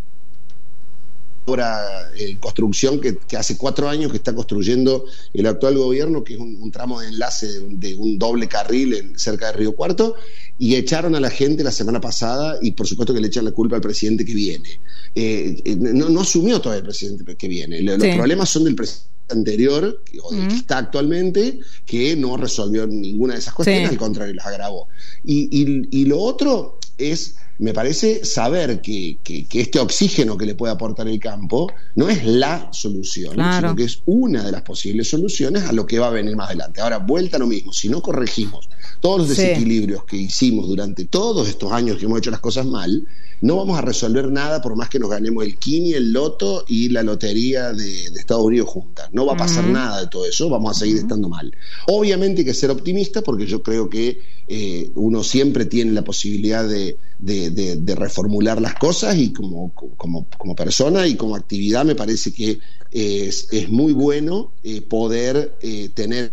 ahora en eh, construcción que, que hace cuatro años que está construyendo el actual gobierno, que es un, un tramo de enlace de un, de un doble carril en, cerca de Río Cuarto, y echaron a la gente la semana pasada, y por supuesto que le echan la culpa al presidente que viene. Eh, eh, no, no asumió todavía el presidente que viene. Los sí. problemas son del presidente anterior, que, o del mm. que está actualmente, que no resolvió ninguna de esas cuestiones, sí. al contrario, las agravó. Y, y, y lo otro es, me parece, saber que, que, que este oxígeno que le puede aportar el campo no es la solución, claro. sino que es una de las posibles soluciones a lo que va a venir más adelante. Ahora, vuelta a lo mismo, si no corregimos todos los desequilibrios sí. que hicimos durante todos estos años que hemos hecho las cosas mal, no vamos a resolver nada por más que nos ganemos el Kini, el Loto y la lotería de, de Estados Unidos juntas. No va a pasar uh-huh. nada de todo eso, vamos a seguir uh-huh. estando mal. Obviamente hay que ser optimista porque yo creo que eh, uno siempre tiene la posibilidad de, de, de, de reformular las cosas, y como, como, como persona y como actividad me parece que es, es muy bueno eh, poder eh, tener...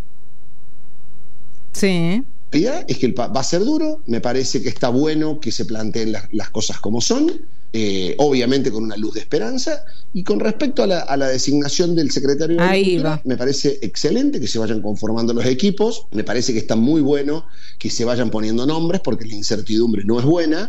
Sí. Es que el pa- va a ser duro, me parece que está bueno que se planteen las, las cosas como son, eh, obviamente con una luz de esperanza, y con respecto a la, a la designación del secretario de Agricultura, me parece excelente que se vayan conformando los equipos, me parece que está muy bueno que se vayan poniendo nombres, porque la incertidumbre no es buena.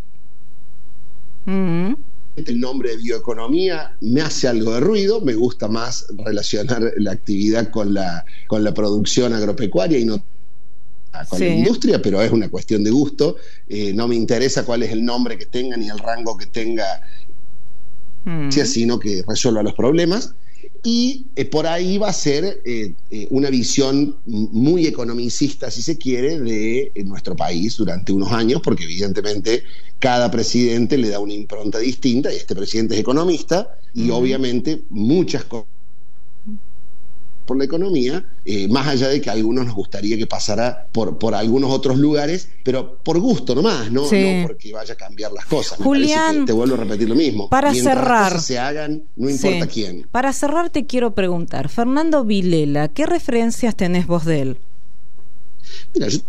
Mm. El nombre de bioeconomía me hace algo de ruido, me gusta más relacionar la actividad con la, con la producción agropecuaria y no con sí. la industria, pero es una cuestión de gusto. Eh, no me interesa cuál es el nombre que tenga ni el rango que tenga, mm. sino que resuelva los problemas. Y eh, por ahí va a ser eh, eh, una visión muy economicista, si se quiere, de eh, nuestro país durante unos años, porque evidentemente cada presidente le da una impronta distinta, y este presidente es economista, y mm. obviamente muchas cosas por la economía, eh, más allá de que a algunos nos gustaría que pasara por, por algunos otros lugares, pero por gusto nomás, no, sí. no porque vaya a cambiar las cosas. Me Julián, parece que te vuelvo a repetir lo mismo. Para Mientras cerrar, las cosas se hagan, no importa sí. quién. Para cerrar te quiero preguntar, Fernando Vilela, ¿qué referencias tenés vos de él? Mira, yo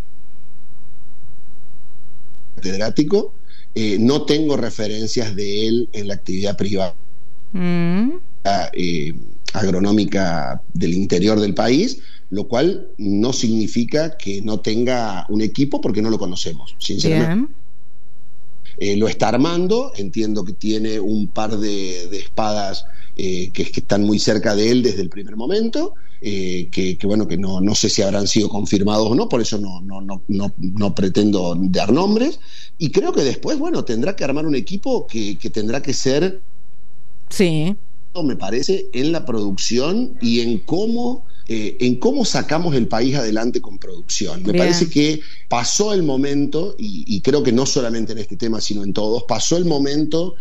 catedrático, eh, no tengo referencias de él en la actividad privada mm. eh, agronómica del interior del país, lo cual no significa que no tenga un equipo porque no lo conocemos, sinceramente. Eh, lo está armando, entiendo que tiene un par de, de espadas eh, que, que están muy cerca de él desde el primer momento. Eh, que, que bueno, que no, no sé si habrán sido confirmados o no, por eso no, no, no, no, no pretendo dar nombres, y creo que después, bueno, tendrá que armar un equipo que, que tendrá que ser, sí, me parece, en la producción y en cómo, eh, en cómo sacamos el país adelante con producción. Me Bien. parece que pasó el momento, y, y creo que no solamente en este tema, sino en todos, pasó el momento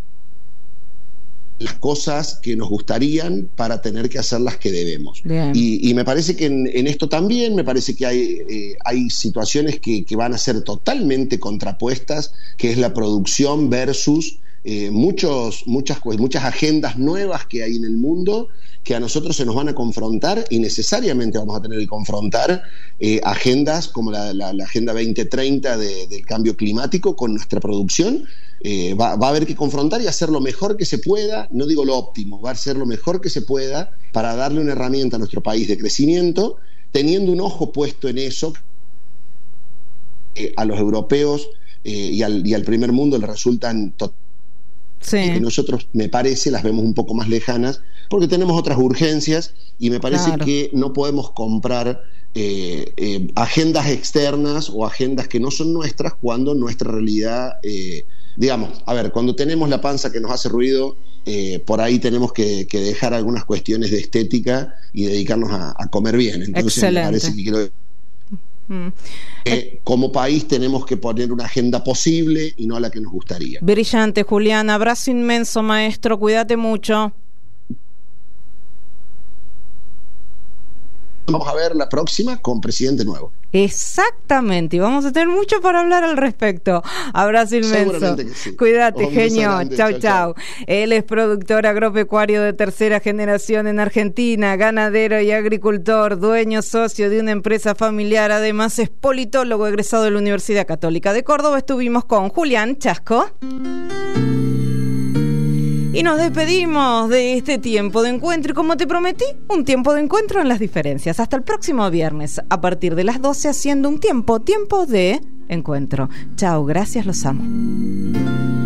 las cosas que nos gustarían para tener que hacer las que debemos. Y, y me parece que en, en esto también, me parece que hay, eh, hay situaciones que, que van a ser totalmente contrapuestas, que es la producción versus eh, muchos, muchas, muchas agendas nuevas que hay en el mundo, que a nosotros se nos van a confrontar y necesariamente vamos a tener que confrontar eh, agendas como la, la, la Agenda veinte treinta de, del cambio climático con nuestra producción. Eh, va, va a haber que confrontar y hacer lo mejor que se pueda, no digo lo óptimo, va a ser lo mejor que se pueda para darle una herramienta a nuestro país de crecimiento, teniendo un ojo puesto en eso. Eh, a los europeos eh, y, al, y al primer mundo les resultan totalmente. Sí. Que nosotros, me parece, las vemos un poco más lejanas porque tenemos otras urgencias y me parece claro. que no podemos comprar eh, eh, agendas externas o agendas que no son nuestras cuando nuestra realidad, eh, digamos, a ver, cuando tenemos la panza que nos hace ruido, eh, por ahí tenemos que, que dejar algunas cuestiones de estética y dedicarnos a, a comer bien. Entonces Excelente. me parece que quiero... Mm. Eh, como país tenemos que poner una agenda posible y no la que nos gustaría. Brillante, Julián, abrazo inmenso, maestro, cuídate mucho. Vamos a ver la próxima con presidente nuevo. Exactamente, y vamos a tener mucho para hablar al respecto. Abrazo inmenso. Sí. Cuídate, Hombre, genio. Chau, chau, chau. Él es productor agropecuario de tercera generación en Argentina, ganadero y agricultor, dueño socio de una empresa familiar. Además es politólogo egresado de la Universidad Católica de Córdoba. Estuvimos con Julián Chasco. Y nos despedimos de este tiempo de encuentro y, como te prometí, un tiempo de encuentro en las diferencias. Hasta el próximo viernes a partir de las doce, haciendo un tiempo, tiempo de encuentro. Chao, gracias, los amo.